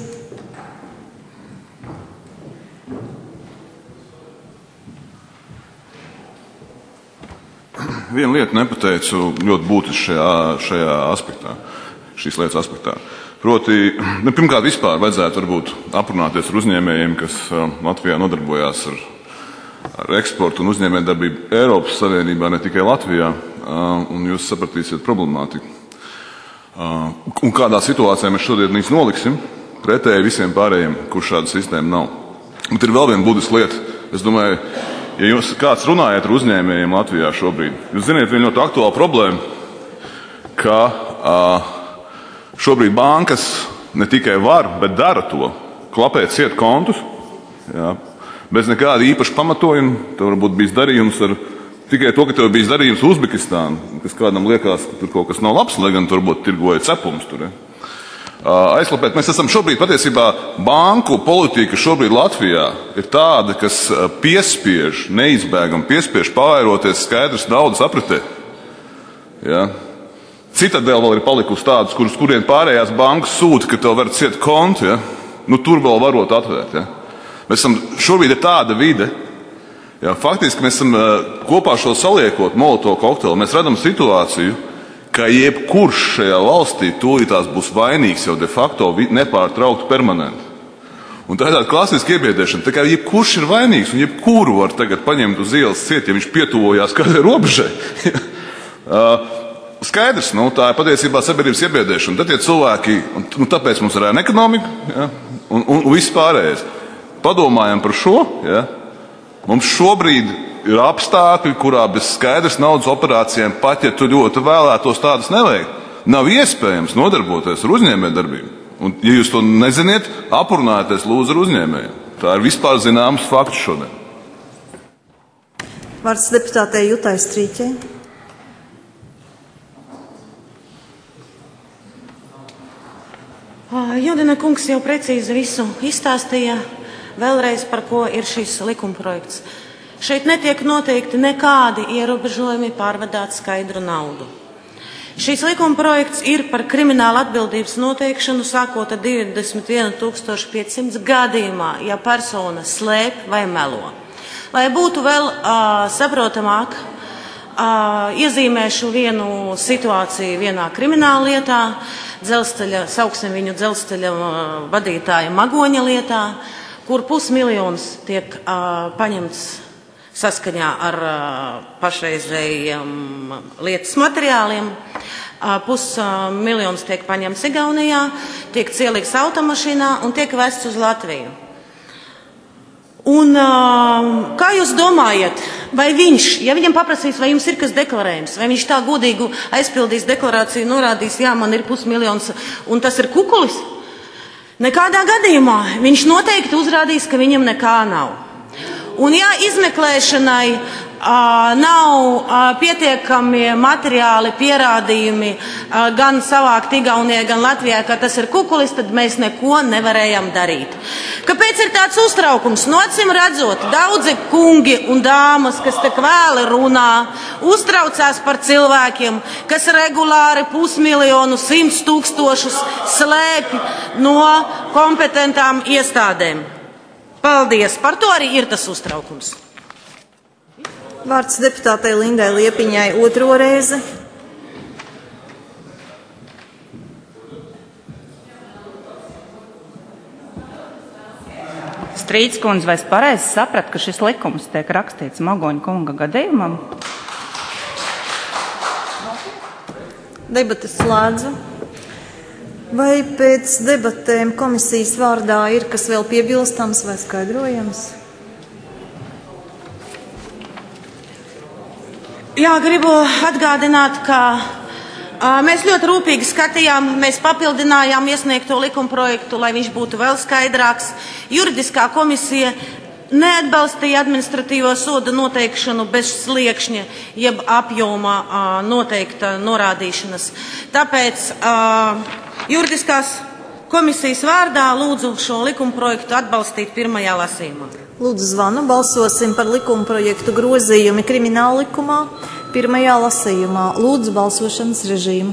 Vienu lietu nepateicu ļoti būtiski šajā aspektā, šīs lietas aspektā. Proti, pirmkārt, vispār vajadzētu varbūt aprunāties ar uzņēmējiem, kas Latvijā nodarbojās ar eksportu un uzņēmējdarbību Eiropas Savienībā, ne tikai Latvijā, un jūs sapratīsiet problemātiku. Un kādā situācijā mēs šodien viņus noliksim, pretēji visiem pārējiem, kur šāda sistēma nav. Bet ir vēl viena būtiska lieta. Es domāju, ja jūs kāds runājat ar uzņēmējiem Latvijā šobrīd, jūs ziniet vienu ļoti aktuālu problēmu, ka šobrīd bankas ne tikai var, bet dara to, klapēt ciet kontus, bez nekāda īpaša pamatojuma. Tev varbūt bijis darījums ar tikai to, ka tev bijis darījums Uzbekistānu, kas kādam liekas, ka tur kaut kas nav labs, lai gan tur varbūt tirgoja cepums tur. Aizklapēt. Mēs esam šobrīd patiesībā banku politika šobrīd Latvijā ir tāda, kas neizbēgami piespiež pavairoties skaidrs naudas apritē. Citadēļ vēl ir palikusi tādas, kuriem pārējās bankas sūta, ka tev var ciet kontu, tur vēl varot atvērt. Mēs esam šobrīd ir tāda vide, faktiski mēs esam kopā šo saliekot Molotovu kokteili, mēs radam situāciju, ka jebkurš šajā valstī tūlītās būs vainīgs jau de facto nepārtraukti permanenti. Un tā ir tāda klasiska iebiedēšana. Tā kā jebkurš ir vainīgs un jebkuru var tagad paņemt uz ielas ciet, ja viņš pietuvojās kādai robežai. Skaidrs, tā ir patiesībā sabiedrības iebiedēšana. Tad tie cilvēki, tāpēc mums ir ēna ekonomika, un viss pārējais. Padomājam par šo, mums šobrīd ir apstākļi, kurā bez skaidras naudas operācijām, pat ja tu ļoti vēlētos tādas nevajag, nav iespējams nodarboties ar uzņēmējdarbību. Un, ja jūs to neziniet, aprunājieties lūdzu ar uzņēmējiem. Tā ir vispār zināms fakts šodien. Vārds deputātei Jutai Strīķei. Judina kungs jau precīzi visu izstāstīja. Vēlreiz par ko ir šis likumprojekts. Šeit netiek noteikti nekādi ierobežojumi pārvadāt skaidru naudu. Šīs likumprojekts ir par kriminālu atbildības noteikšanu sākot ar 21 500 gadījumā, ja persona slēp vai melo. Lai būtu vēl saprotamāk, iezīmēšu vienu situāciju vienā krimināla lietā, sauksim viņu dzelzceļa vadītāja Magoņa lietā, kur 500 000 tiek paņemts saskaņā ar pašreizējiem lietas materiāliem. 500 000 tiek paņemts Igaunijā, tiek cielīgs automašīnā un tiek vests uz Latviju. Un kā jūs domājat, vai viņš, ja viņam paprasīs, vai jums ir kas deklarējums, vai viņš tā godīgi aizpildīs deklarāciju, norādīs, jā, man ir 500 000 un tas ir kukulis, nekādā gadījumā viņš noteikti uzrādīs, ka viņam nekā nav. Un ja izmeklēšanai nav pietiekami materiāli pierādījumi gan savākt Igaunijai, gan Latvijai, ka tas ir kukulis, tad mēs neko nevarējam darīt. Kāpēc ir tāds uztraukums? No acīm redzot, daudzi kungi un dāmas, kas te kvēli runā, uztraucās par cilvēkiem, kas regulāri 500 000, 100 000 slēpj no kompetentām iestādēm. Paldies! Par to arī ir tas uztraukums. Vārds deputātei Lindai Liepiņai otro reizi. Strīds kundze, vai es pareizi sapratu, ka šis likums tiek rakstīts Magoņa kunga gadījumam? Debates slēdzu. Vai pēc debatēm komisijas vārdā ir kas vēl piebilstams vai skaidrojams? Jā, gribu atgādināt, ka mēs ļoti rūpīgi skatījām, mēs papildinājām iesniegto likumprojektu, lai viņš būtu vēl skaidrāks. Juridiskā komisija neatbalstīja administratīvo soda noteikšanu bez sliekšņa, jeb apjoma noteikta norādīšanas. Tāpēc juridiskās komisijas vārdā lūdzu šo likumprojektu atbalstīt pirmajā lasījumā. Lūdzu zvanu, balsosim par likumprojektu grozījumi krimināla likumā pirmajā lasījumā. Lūdzu balsošanas režīmu.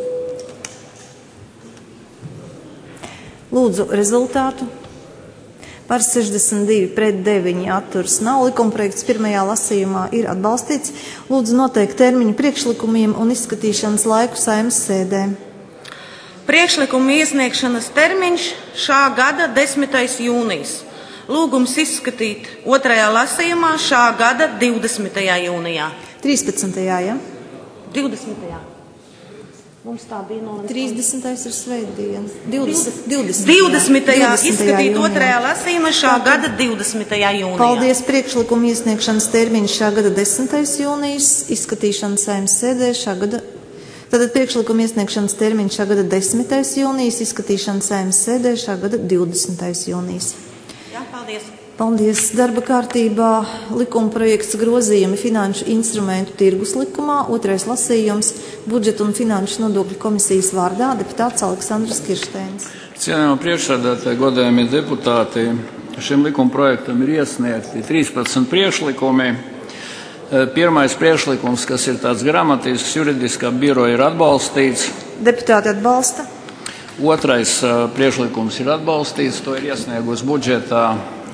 Lūdzu rezultātu. Par 62 pret 9 atturs nav. Likumprojekts pirmajā lasījumā ir atbalstīts. Lūdzu noteikt termiņu priekšlikumiem un izskatīšanas laiku Saeimas sēdē. Priekšlikuma iesniegšanas termiņš šā gada 10. jūnijas. Lūgums izskatīt otrajā lasījumā šā gada 20. jūnijā. 13. ja? 20. Mums tā bija no 30. ir svētdiena. 20. izskatīt otrajā lasījumā šā gada 20. jūnijā. Paldies. Priekšlikuma iesniegšanas termiņš šā gada 10. jūnijas, izskatīšana Saeimas sēdē šā gada. Tātad priekšlikuma iesniegšanas termiņš šā gada 10. jūnijas, izskatīšana Saeimas sēdē šā gada 20. jūnijas. Jā, paldies. Paldies. Darba kārtībā likumprojekts grozījumi finanšu instrumentu tirgus likumā, otrais lasījums, budžeta un finanšu nodokļu komisijas vārdā, deputāts Aleksandrs Kiršteins. Cienījamie priekšsēdētāji, godājamie deputāti, šim likumprojektam ir iesniegti 13 priekšlikumi. Pirmais priekšlikums, kas ir tāds gramatisks, juridiskā biroja ir atbalstīts. Deputāti atbalsta. Otrais priekšlikums ir atbalstīts, to ir iesniegusi budžeta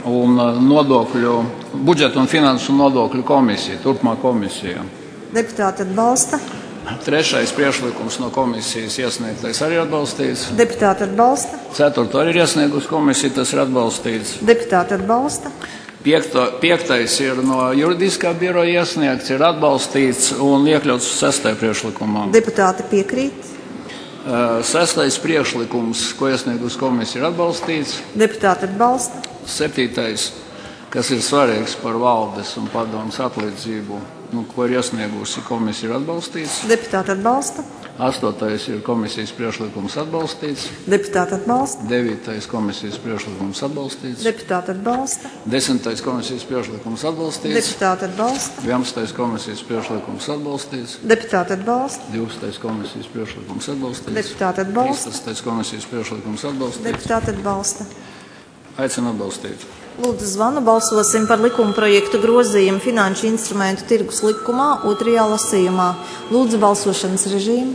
un finansu nodokļu komisija, turpmāk komisija. Deputāti atbalsta. Trešais priekšlikums no komisijas iesniegtais arī atbalstīts. Deputāti atbalsta. Ceturto arī ir iesniegusi komisija, tas ir atbalstīts. Deputāti atbalsta. Piektais ir no juridiskā biroja iesniegts, ir atbalstīts un iekļauts sestajā priekšlikumā. Deputāti piekrīt. Sestais priekšlikums, ko iesniegusi komisija, ir atbalstīts. Deputāti atbalsta. Septītais, kas ir svarīgs par valdes un padomes atlīdzību, ko ir iesniegusi komisija, ir atbalstīts. Deputāti atbalsta. Astotais ir komisijas priekšlikums atbalstīts. Deputāti atbalsta. Devītais komisijas priekšlikums atbalstīts. Deputāti atbalsta. Desmitais komisijas priekšlikums atbalstīts. Deputāti atbalsta. 11. komisijas priekšlikums atbalstīts. Deputāti atbalsta. 12. komisijas priekšlikums atbalstīts. Deputāti atbalsta. 13. komisijas priekšlikums atbalstīts. Deputāti atbalsta. Aicinu atbalstīt. Lūdzu zvanu, balsosim par likumprojektu grozījumu finanšu instrumentu tirgus likumā otrajā lasījumā. Lūdzu balsošanas režīmu.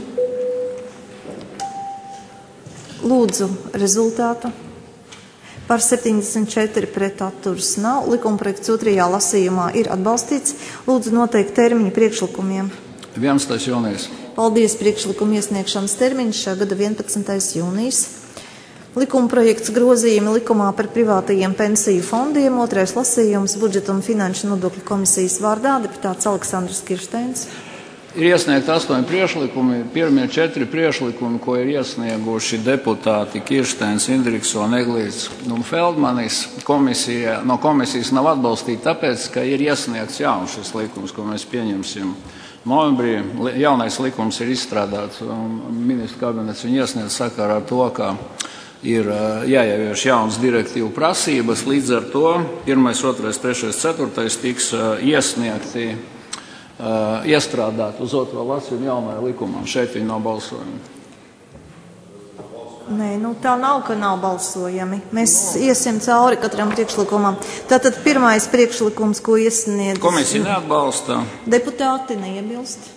Lūdzu rezultātu. Par 74 pret atturs nav. Likumprojekts otrajā lasījumā ir atbalstīts. Lūdzu noteikt termiņu priekšlikumiem. 11. jūnijas. Paldies. Priekšlikuma iesniegšanas termiņš šā gada 11. jūnijas. Likumprojekts grozījumi likumā par privātajiem pensiju fondiem. Otrais lasījums budžeta un finanšu nodokļu komisijas vārdā. Deputāts Aleksandrs Kiršteins. Ir iesniegt 8 priekšlikumi. Pirmie 4 priekšlikumi, ko ir iesnieguši deputāti Kirsteins, Indriksona, Eglīts un Feldmanis, no komisijas nav atbalstīti tāpēc, ka ir iesniegts jauns šis likums, ko mēs pieņemsim novembrī. Jaunais likums ir izstrādāts un ministru kabinets viņu iesniedz sakarā ar to, ka ir jāievieš jaunas direktīvu prasības. Līdz ar to 1., 2., 3., 4. tiks iesniegti iestrādāt uz otro lasījumu jaunajā likumā. Šeit viņi nav balsojumi. Nē, tā nav, ka nav balsojami. Mēs iesim cauri katram priekšlikumam. Tātad pirmais priekšlikums, ko iesniedz... Komisija neatbalsta. Deputāti neiebilst.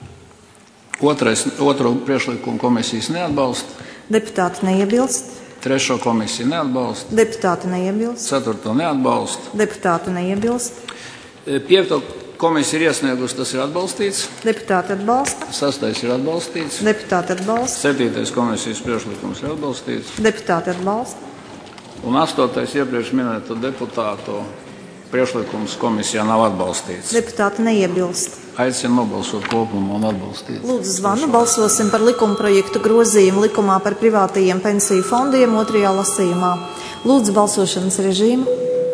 Otro priekšlikumu komisijas neatbalsta. Deputāti neiebilst. 3. komisija neatbalsta. Deputāti neiebilst. 4. neatbalsta. Deputāti neiebilst. 5. komisija ir iesniegusi, tas ir atbalstīts. Deputāti atbalsta. 6. ir atbalstīts. Deputāti atbalsta. 7. komisijas priekšlikums ir atbalstīts. Deputāti atbalsta. Un 8. iepriekš minēto deputātu priekšlikums komisijā nav atbalstīts. Deputāti neiebilst. Aicinu nobalsot kopumā un atbalstīt. Lūdzu zvanu, balsosim par likuma projektu grozījumu likumā par privātajiem pensiju fondiem 2. lasījumā. Lūdzu balsošanas režīmu.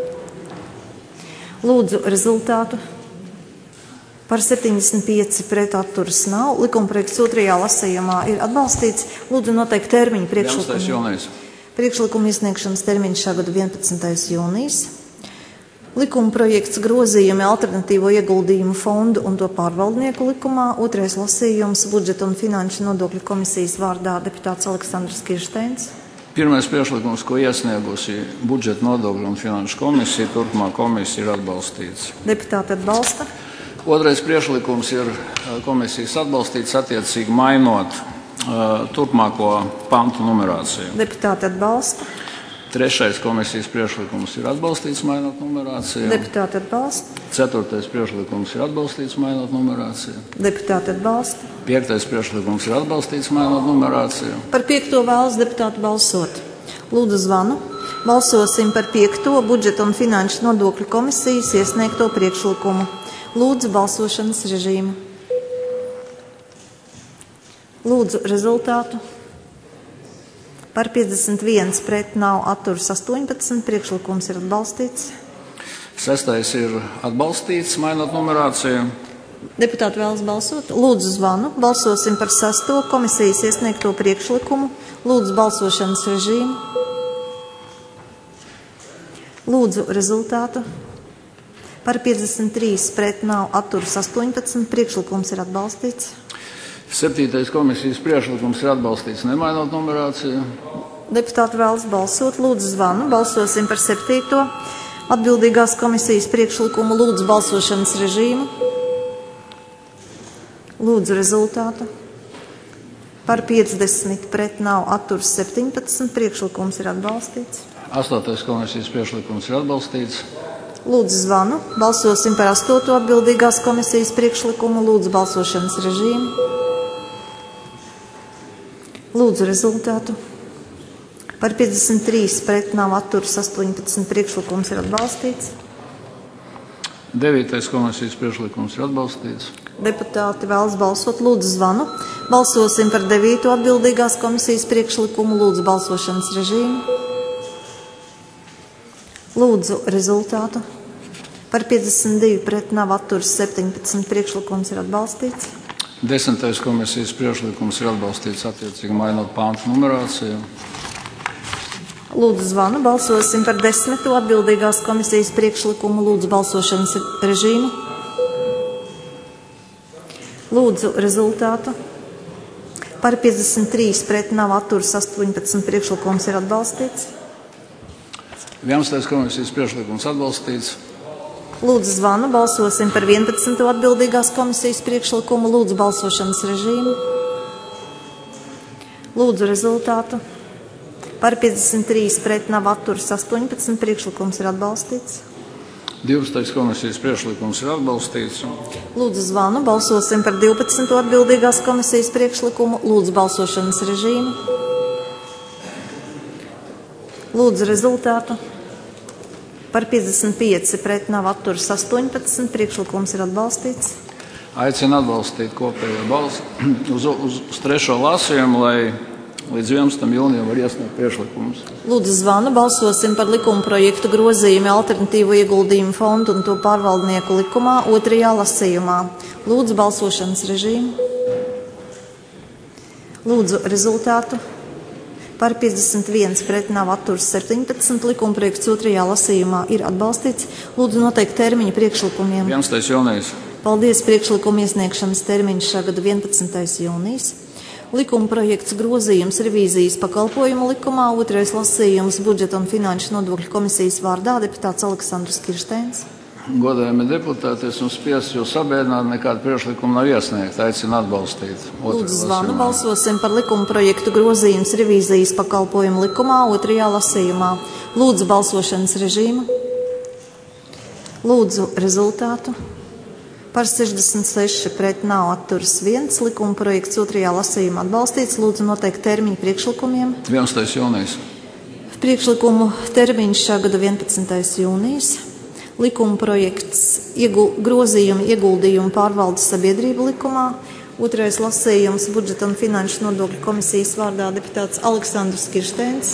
Lūdzu rezultātu. Par 75 pret atturas nav. Likuma projekts 2. lasījumā ir atbalstīts. Lūdzu noteikt termiņu priekšlikumu. Priekšlikuma iesniegšanas termiņš šā gada 11. jūnijas. Likuma projekts grozījumi alternatīvo ieguldījumu fondu un to pārvaldnieku likumā. 2. lasījums budžeta un finanšu nodokļu komisijas vārdā deputāts Aleksandrs Kirsteins. Pirmais priekšlikums, ko iesniegusi budžeta nodokļu un finanšu komisija, turpmāk komisija ir atbalstīts. Deputāti atbalsta. 2. priekšlikums ir komisijas atbalstīts, attiecīgi mainot turpmāko pantu numerāciju. Deputāti atbalsta. 3. komisijas priekšlikums ir atbalstīts, mainot numerāciju. Deputāti atbalsta. 4. priekšlikums ir atbalstīts, mainot numerāciju. Deputāti atbalsta. 5. priekšlikums ir atbalstīts, mainot numerāciju. Par 5. vēlas deputāti balsot. Lūdzu zvanu. Balsosim par 5. budžeta un finanšu nodokļu komisijas iesniegto priekšlikumu. Lūdzu balsošanas režīmu. Lūdzu rezultātu. Par 51 pret nav atturas 18. Priekšlikums ir atbalstīts. 6. ir atbalstīts, mainot numerāciju. Deputāti vēlas balsot. Lūdzu zvanu. Balsosim par 6. komisijas iesniegto priekšlikumu. Lūdzu balsošanas režīmu. Lūdzu rezultātu. Par 53 pret nav atturas 18. Priekšlikums ir atbalstīts. 7. komisijas priekšlikums ir atbalstīts, nemainot numerāciju. Deputāti vēlas balsot. Lūdzu zvanu. Balsosim par 7. atbildīgās komisijas priekšlikumu. Lūdzu balsošanas režīmu. Lūdzu rezultātu. Par 50 pret nav atturas 17. Priekšlikums ir atbalstīts. 8. komisijas priekšlikums ir atbalstīts. Lūdzu zvanu. Balsosim par 8. atbildīgās komisijas priekšlikumu. Lūdzu balsošanas režīmu. Lūdzu rezultātu. Par 53 pret nav atturas 18. Priekšlikums ir atbalstīts. 9. komisijas priekšlikums ir atbalstīts. Deputāti vēlas balsot. Lūdzu zvanu. Balsosim par 9. atbildīgās komisijas priekšlikumu. Lūdzu balsošanas režīmu. Lūdzu rezultātu. Par 52 pret nav atturas 17. Priekšlikums ir atbalstīts. 10. komisijas priekšlikums ir atbalstīts, attiecīgi mainot pāntu numerāciju. Lūdzu zvanu. Balsosim par 10. atbildīgās komisijas priekšlikumu. Lūdzu balsošanas režīmu. Lūdzu rezultātu. Par 53 pret nav atturas 18. Priekšlikums ir atbalstīts. 11. komisijas priekšlikums atbalstīts. Lūdzu zvanu. Balsosim par 11. atbildīgās komisijas priekšlikumu. Lūdzu balsošanas režīmu. Lūdzu rezultātu. Par 53 pret nav atturas 18. Priekšlikums ir atbalstīts. 12. komisijas priekšlikums ir atbalstīts. Lūdzu zvanu. Balsosim par 12. atbildīgās komisijas priekšlikumu. Lūdzu balsošanas režīmu. Lūdzu rezultātu. Par 55 pret nav atturas 18. Priekšlikums ir atbalstīts. Aicinu atbalstīt kopējo balsi uz trešo lasījumu, lai līdz 11. jūnijam var iesniegt priekšlikumus. Lūdzu zvanu, balsosim par likuma projektu grozījumu alternatīvo ieguldījumu fondu un to pārvaldnieku likumā otrajā lasījumā. Lūdzu balsošanas režīmu. Lūdzu rezultātu. Par 51 pret nav atturs 17. Likuma projekts otrajā lasījumā ir atbalstīts. Lūdzu noteikt termiņu priekšlikumiem. 11. jūnijas. Paldies, priekšlikuma iesniegšanas termiņš šā gada 11. jūnijas. Likuma projekts grozījums revīzijas pakalpojumu likumā, otrais lasījums budžeta un finanšu nodokļu komisijas vārdā deputāts Aleksandrs Kirsteins. Godājami deputāti, esmu spiests jūs sabiedrināt, nekāda priekšlikuma nav iesniegta. Aicinu atbalstīt. Lūdzu zvanu, balsosim par likuma projektu grozījums revīzijas pakalpojumu likumā, otrajā lasījumā. Lūdzu balsošanas režīmu. Lūdzu rezultātu. Par 66 pret nav atturs 1. Likuma projekts otrajā lasījumā atbalstīts. Lūdzu noteikt termiņu priekšlikumiem. 11. jūnijas. Priekšlikumu termiņš šā gada 11. jūnijas. Likuma projekts grozījumi ieguldījumu pārvaldes sabiedrību likumā. Otrais lasījums budžeta un finanšu nodokļu komisijas vārdā deputāts Aleksandrs Kirsteins.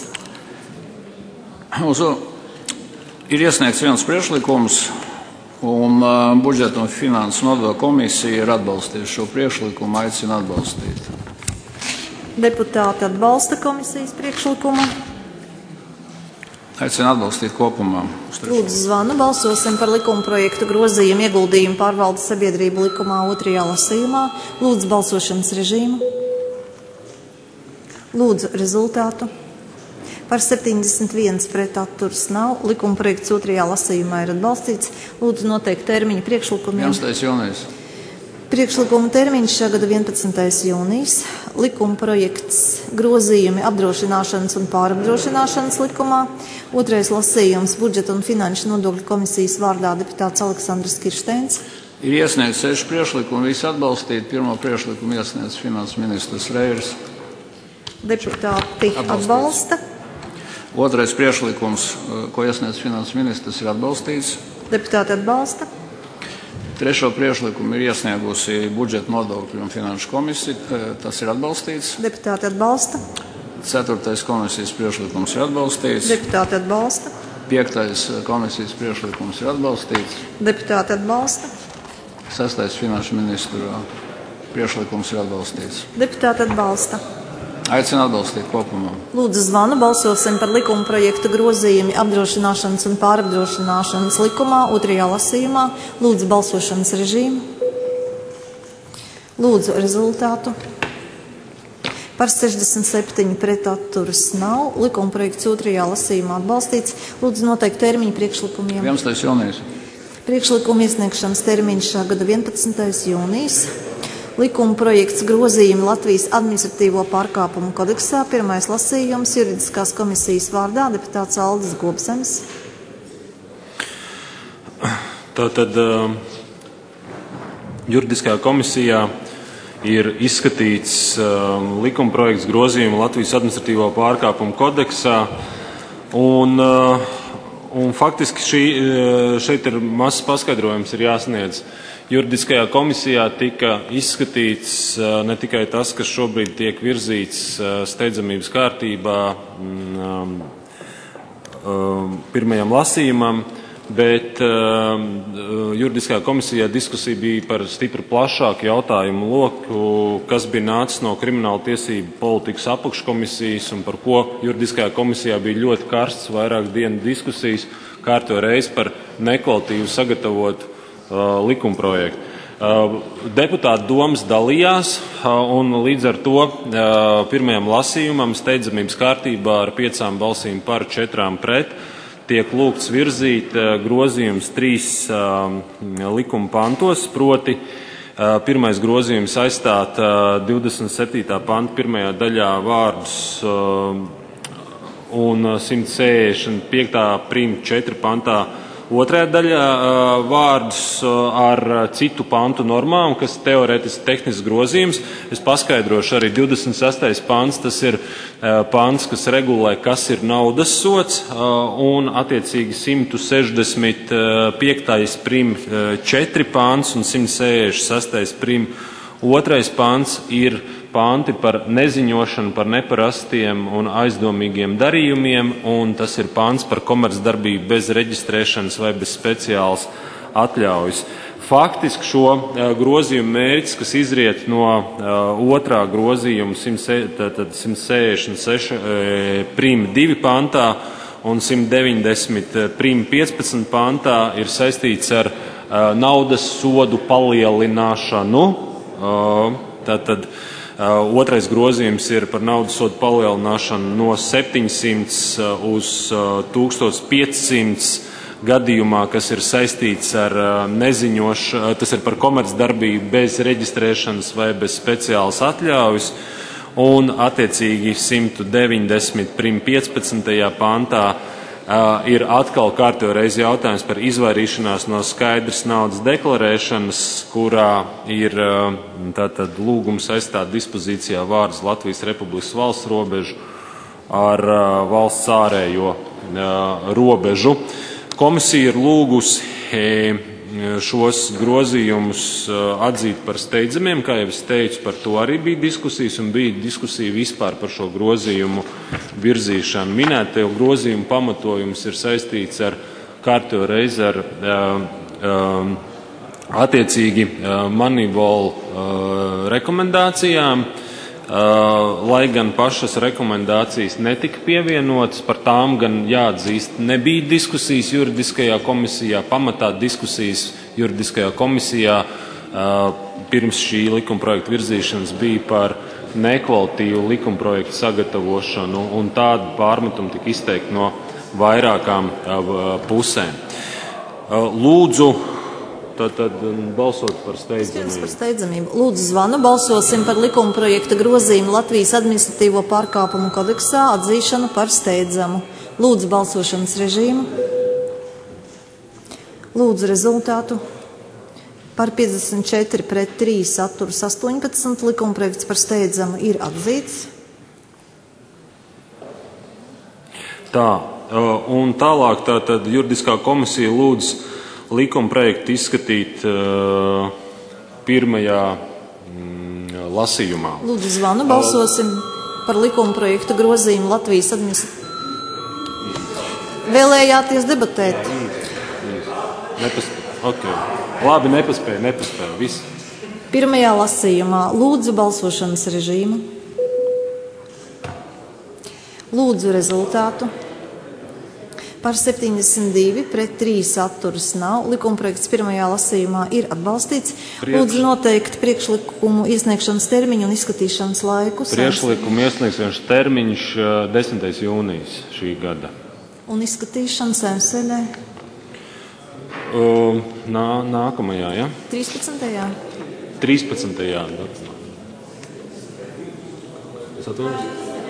Ir iesniegts viens priekšlikums, un budžeta un finansu nodokļu komisija ir atbalstījusi šo priekšlikumu, aicinu atbalstīt. Deputāti atbalsta komisijas priekšlikumu. Aicinu atbalstīt kopumā. Lūdzu zvanu, balsosim par likuma projektu grozījumu ieguldījumu pārvaldes sabiedrību likumā otrajā lasījumā. Lūdzu balsošanas režīmu. Lūdzu rezultātu. Par 71 pret atturs nav. Likuma projekts otrajā lasījumā ir atbalstīts. Lūdzu noteikt termiņu priekšlikumiem. 11. jūnijas. Priekšlikuma termiņš šā gada 11. jūnijas. Likuma projekts grozījumi apdrošināšanas un pārapdrošināšanas likumā. Otrais lasījums budžeta un finanšu nodokļu komisijas vārdā deputāts Aleksandrs Kirsteins. Ir iesniegts 6 priekšlikumi, visi atbalstīt. Pirmo priekšlikumu iesniedz finanses ministrs Reiris. Deputāti atbalsta. Otrais priekšlikums, ko iesniedz finanses ministrs, ir atbalstīts. Deputāti atbalsta. Trešo priekšlikumu ir iesniegusi budžeta nodokļu un finanšu komisija. Tas ir atbalstīts. Deputāti atbalsta. 4. komisijas priekšlikums ir atbalstīts. Deputāti atbalsta. 5. komisijas priekšlikums ir atbalstīts. Deputāti atbalsta. 6. finanšu ministra priekšlikums ir atbalstīts. Deputāti atbalsta. Aicinu atbalstīt kopumā. Lūdzu zvanu, balsosim par likuma projektu grozījumi apdrošināšanas un pārapdrošināšanas likumā otrajā lasījumā. Lūdzu balsošanas režīmu. Lūdzu rezultātu. Par 67 pret atturas nav. Likuma projekts otrajā lasījumā atbalstīts. Lūdzu noteikt termiņu priekšlikumiem. 11. jūnijas. Priekšlikuma iesniegšanas termiņš šā gada 11. jūnijas. Likuma projekts grozījumi Latvijas administratīvo pārkāpumu kodeksā. Pirmais lasījums juridiskās komisijas vārdā deputāts Aldis Gobzems. Tātad juridiskajā komisijā ir izskatīts likuma projekts grozījumi Latvijas administratīvo pārkāpumu kodeksā. Un faktiski šeit ir mazs paskaidrojums, ir jāsniedz. Juridiskajā komisijā tika izskatīts ne tikai tas, kas šobrīd tiek virzīts steidzamības kārtībā pirmajam lasījumam, bet juridiskajā komisijā diskusija bija par stipri plašāku jautājumu loku, kas bija nācis no Krimināla tiesību politikas apakškomisijas un par ko juridiskajā komisijā bija ļoti karsts vairāk dienu diskusijas, kārto reizi par nekvalitīvu sagatavotu likumprojektu. Deputāti domas dalījās, un līdz ar to pirmajam lasījumam steidzamības kārtībā ar 5 balsīm par 4 pret tiek lūgts virzīt grozījums 3 likuma pantos, proti pirmais grozījums aizstāt 27. panta pirmajā daļā vārdus un 165. prim 4 pantā Otrajā daļā vārdus ar citu pantu normām, kas teorētiski tehnisks grozījums. Es paskaidrošu arī 26. pants, tas ir pants, kas regulē, kas ir naudas sods, un attiecīgi 165. prim 4 pants un 166. prim 2. pants ir panti par neziņošanu par neparastiem un aizdomīgiem darījumiem, un tas ir pants par komercdarbību bez reģistrēšanas vai bez speciālas atļaujas. Faktiski šo grozījumu mērķis, kas izriet no otrā grozījuma 166 prim 2 pantā un 190 prim 15 pantā, ir saistīts ar naudas sodu palielināšanu. Tātad otrais grozījums ir par naudas sodu palielināšanu no 700 uz 1500 gadījumā, kas ir saistīts ar neziņošanu, tas ir par komercdarbību bez reģistrēšanas vai bez speciālas atļaujas, un attiecīgi 190 prim 15. pantā ir atkal kārtējo reizi jautājums par izvairīšanās no skaidras naudas deklarēšanas, kurā ir tātad lūgums aizstāt dispozīcijā vārdus Latvijas Republikas valsts robežu ar valsts ārējo robežu. Komisija ir lūgusi šos grozījumus atzīt par steidzamiem, kā jau es teicu, par to arī bija diskusijas un bija diskusija vispār par šo grozījumu virzīšanu. Minētajā grozījumu pamatojums ir saistīts ar kārtējo reizi ar attiecīgi Moneyval rekomendācijām, lai gan pašas rekomendācijas netika pievienotas, par tām gan jāatzīst nebija diskusijas juridiskajā komisijā, pamatā diskusijas juridiskajā komisijā pirms šī likumprojekta virzīšanas bija par nekvalitīvu likumprojektu sagatavošanu, un tādu pārmetumu tika izteikti no vairākām pusēm. Lūdzu, tad balsot par steidzamību. Lūdzu zvanu, balsosim par likumprojekta grozījumu Latvijas administratīvo pārkāpumu kodeksā atzīšanu par steidzamu. Lūdzu balsošanas režīmu. Lūdzu rezultātu. Par 54 pret 3 atturas 18 likumprojekts par steidzamu ir atzīts. Tā, un tālāk tātad juridiskā komisija lūdz likumprojektu izskatīt pirmajā lasījumā. Lūdzu zvanu, balsosim par likumprojektu grozījumu Latvijas Vēlējāties debatēt? Okay. Labi, nepaspēja. Viss. Pirmajā lasījumā lūdzu balsošanas režīmu. Lūdzu rezultātu. Par 72 pret 3 atturas nav. Likumprojekts pirmajā lasījumā ir atbalstīts. Lūdzu noteikt priekšlikumu iesniegšanas termiņu un izskatīšanas laiku. Priekšlikumu iesniegšanas termiņš 10. jūnijas šī gada. Un izskatīšana saimsēdē? Nākamajā, ja? 13. 13. Es atvainojos?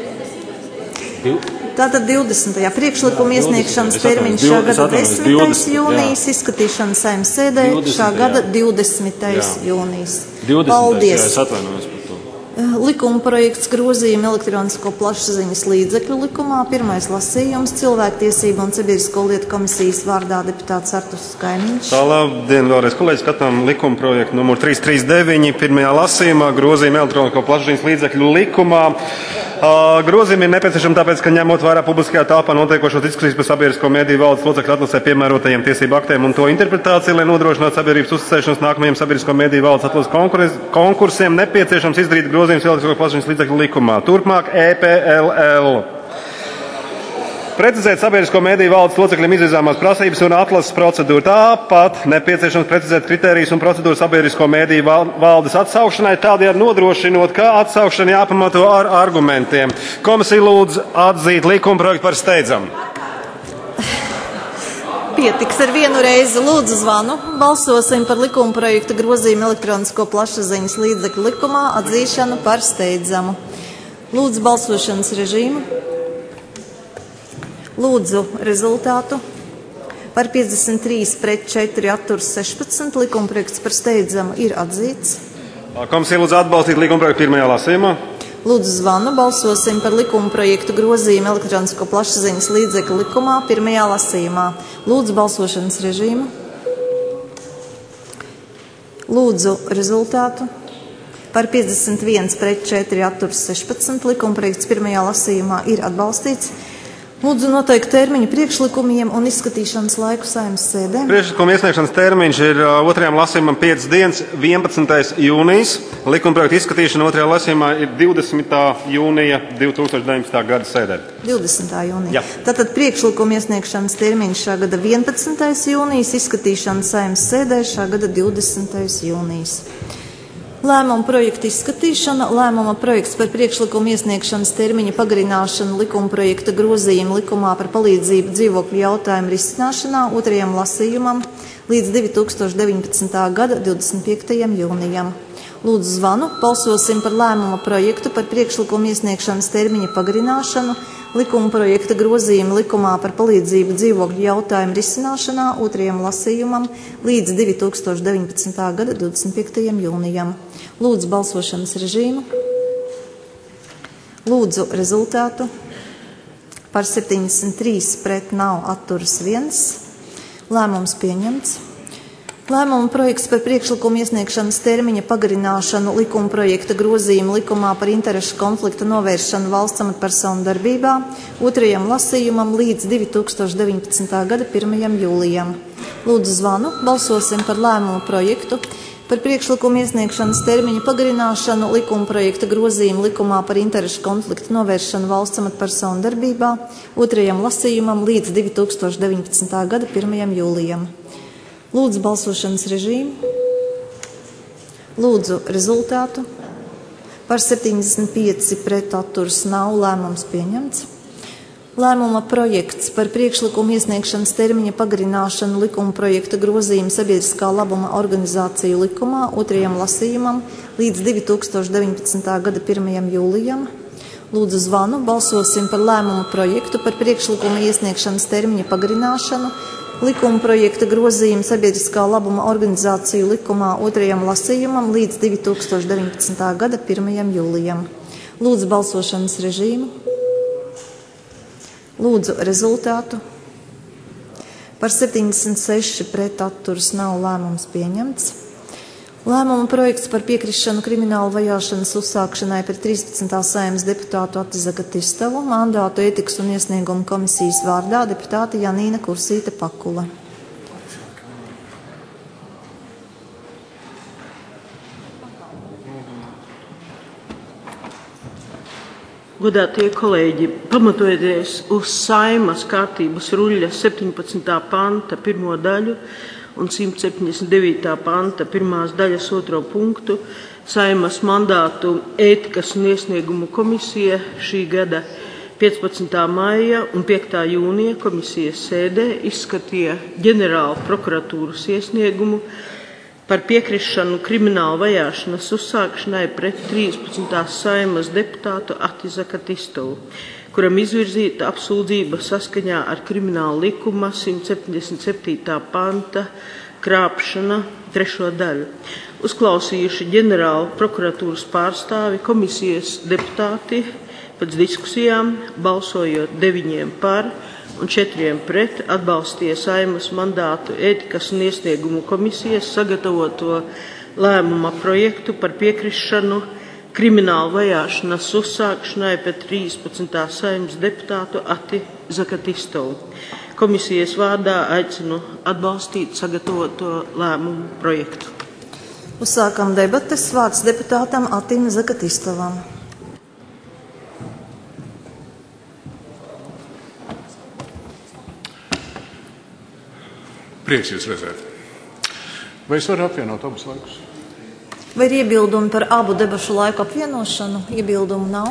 Tātad 20. priekšlikuma iesniegšanas termiņš šā gada 10. jūnijas, izskatīšana Saeimas sēdē šā gada 20. jūnijas. 20. Paldies! Jā, es atvainojos par to. Likuma projekts grozījuma elektronisko plašsaziņas līdzekļu likumā. Pirmais lasījums cilvēktiesību un sabiedrisko lietu komisijas vārdā deputāts Arturs Kaimiņš. Labdien, vēlreiz kolēģi, skatām likuma projektu numur 339 pirmajā lasījumā grozījuma elektronisko plašsaziņas līdzekļu likumā. Grozījumi ir nepieciešami tāpēc, ka ņemot vērā publiskajā telpā notiekošo diskusijas par sabiedrisko mediju valdes locekļu atlasē piemērotajiem tiesību aktiem un to interpretāciju, lai nodrošinātu sabiedrības uzticēšanos nākamajiem sabiedrisko mediju valdes atlases konkursiem, nepieciešams izdarīt grozījumus elektronisko plašsaziņas līdzekļu likumā. Turpmāk EPLL. Precizēt sabiedrisko mediju valdes locekļiem izvirzāmās prasības un atlases procedūru. Tāpat nepieciešams precizēt kritērijus un procedūru sabiedrisko mediju valdes atsaukšanai, tādējādi nodrošinot, ka atsaukšana jāpamato ar argumentiem. Komisija lūdz atzīt likumprojektu par steidzamu. Pietiks ar vienu reizi. Lūdzu zvanu. Balsosim par likumprojektu grozījumu elektronisko plašsaziņas līdzekļu likumā atzīšanu par steidzamu. Lūdzu balsošanas režīmu. Lūdzu rezultātu. Par 53 pret 4 atturs 16. Likumprojekts par steidzamu ir atzīts. Komisija lūdzu atbalstīt likumprojektu pirmajā lasījumā. Lūdzu zvanu, balsosim par likumprojektu grozījumu elektronisko plašsaziņas līdzekļu likumā pirmajā lasījumā. Lūdzu balsošanas režīmu. Lūdzu rezultātu. Par 51 pret 4 atturs 16. Likumprojekts pirmajā lasījumā ir atbalstīts. Lūdzu noteikt termiņu priekšlikumiem un izskatīšanas laiku Saeimas sēdē. Priekšlikuma iesniegšanas termiņš ir otrajam lasījumam 5 dienas, 11. jūnijas. Likumprojekta izskatīšana otrajā lasījumā ir 20. jūnija 2019. gada sēdē. 20. jūnija. Jā. Tātad priekšlikuma iesniegšanas termiņš šā gada 11. jūnijas, izskatīšana Saeimas sēdē šā gada 20. jūnijas. Lēmuma projekta izskatīšana, lēmuma projekts par priekšlikumu iesniegšanas termiņa pagarināšanu likumprojekta grozījumu likumā par palīdzību dzīvokļu jautājumu risināšanā otrajam lasījumam līdz 2019. gada 25. jūnijam. Lūdzu zvanu, balsosim par lēmuma projektu par priekšlikumu iesniegšanas termiņa pagarināšanu likumprojekta grozījumu likumā par palīdzību dzīvokļu jautājumu risināšanā otrajam lasījumam līdz 2019. gada 25. jūnijam. Lūdzu balsošanas režīmu. Lūdzu rezultātu. Par 73 pret nav atturas 1. Lēmums pieņemts. Lēmuma projekts par priekšlikumu iesniegšanas termiņa pagarināšanu likumprojekta grozījumu likumā par interešu konflikta novēršanu valsts amatpersonu darbībā otrajam lasījumam līdz 2019. gada 1. jūlijam. Lūdzu zvanu, balsosim par lēmumu projektu par priekšlikumu iesniegšanas termiņa pagarināšanu likumprojekta grozījumu likumā par interešu konflikta novēršanu valsts amatpersonu darbībā otrajam lasījumam līdz 2019. gada 1. jūlijam. Lūdzu balsošanas režīmu. Lūdzu rezultātu. Par 75 pret atturas nav, lēmums pieņemts. Lēmuma projekts par priekšlikumu iesniegšanas termiņa pagarināšanu likuma projekta grozījumu sabiedriskā labuma organizāciju likumā otrajam lasījumam līdz 2019. gada 1. jūlijam. Lūdzu zvanu, balsosim par lēmuma projektu par priekšlikumu iesniegšanas termiņa pagarināšanu likuma projekta grozījumu sabiedriskā labuma organizāciju likumā otrajam lasījumam līdz 2019. gada 1. jūlijam. Lūdzu balsošanas režīmu. Lūdzu rezultātu. Par 76 pret atturas nav, lēmums pieņemts. Lēmuma projekts par piekrišanu kriminālu vajāšanas uzsākšanai pret 13. Saeimas deputātu Ati Zagatistavu mandātu ētikas un iesniegumu komisijas vārdā deputāte Janīna Kursīte Pakula. Godātie kolēģi, pamatojoties uz Saeimas kārtības ruļļa 17. panta 1. daļu un 179. panta 1. daļas 2. punktu, Saeimas mandātu ētikas un iesniegumu komisija šī gada 15. maija un 5. jūnija komisijas sēdē izskatīja ģenerāla prokuratūras iesniegumu par piekrišanu kriminālu vajāšanas uzsākšanai pret 13. Saeimas deputātu Ati Zagatistavu, kuram izvirzīta apsūdzība saskaņā ar krimināla likuma 177. panta krāpšana 3. daļu. Uzklausījuši ģenerāla prokuratūras pārstāvi, komisijas deputāti pēc diskusijām, balsojot 9 par un 4 pret, atbalstīja Saeimas mandātu ētikas un iesniegumu komisijas sagatavoto lēmuma projektu par piekrišanu kriminālu vajāšanas uzsākšanai pret 13. Saeimas deputātu Ati Zagatistavu. Komisijas vārdā aicinu atbalstīt sagatavoto lēmumu projektu. Uzsākam debates. Vārds deputātam Atim Zagatistavam. Prieks jūs redzēt. Vai es varu apvienot abus laikus? Vai ir iebildumi par abu debašu laiku apvienošanu? Iebildumu nav.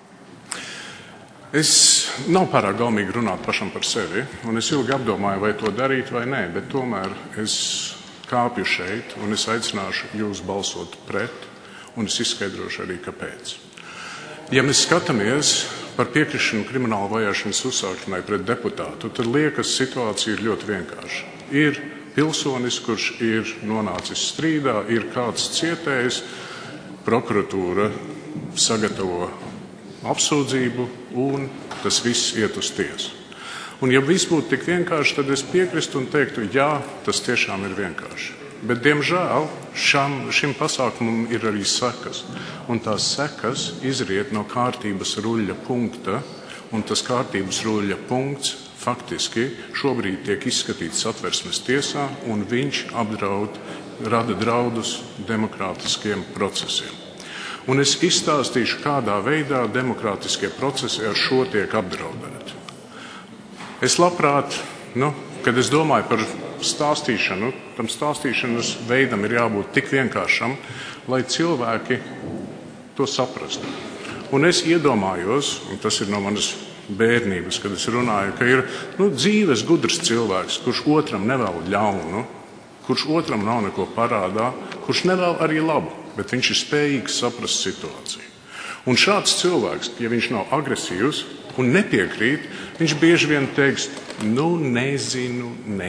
Es nav pārāk gaumīgi runāt pašam par sevi, un es ilgi apdomāju, vai to darīt vai nē, bet tomēr es kāpju šeit, un es aicināšu jūs balsot pret, un es izskaidrošu arī, kāpēc. Ja mēs skatāmies par piekrišanu krimināla vajāšanas uzsākšanai pret deputātu, tad liekas, situācija ir ļoti vienkārša. Ir pilsonis, kurš ir nonācis strīdā, ir kāds cietējs, prokuratūra sagatavo apsūdzību un tas viss iet uz tiesu. Un ja viss būtu tik vienkārši, tad es piekristu un teiktu, jā, tas tiešām ir vienkārši. Bet, diemžēl, šim pasākumam ir arī sekas. Un tās sekas izriet no kārtības ruļļa punkta, un tas kārtības ruļļa punkts faktiski šobrīd tiek izskatīts Satversmes tiesā, un viņš rada draudus demokrātiskiem procesiem. Un es izstāstīšu, kādā veidā demokrātiskie procesi ar šo tiek apdraudēti. Es labprāt, kad es domāju par stāstīšanu, tam stāstīšanas veidam ir jābūt tik vienkāršam, lai cilvēki to saprastu. Un es iedomājos, un tas ir no manas bērnības, kad es runāju, ka ir dzīves gudrs cilvēks, kurš otram nevēl ļaunu, kurš otram nav neko parādā, kurš nevēl arī labu, bet viņš ir spējīgs saprast situāciju. Un šāds cilvēks, ja viņš nav agresīvs un nepiekrīt, viņš bieži vien teiks, nezinu.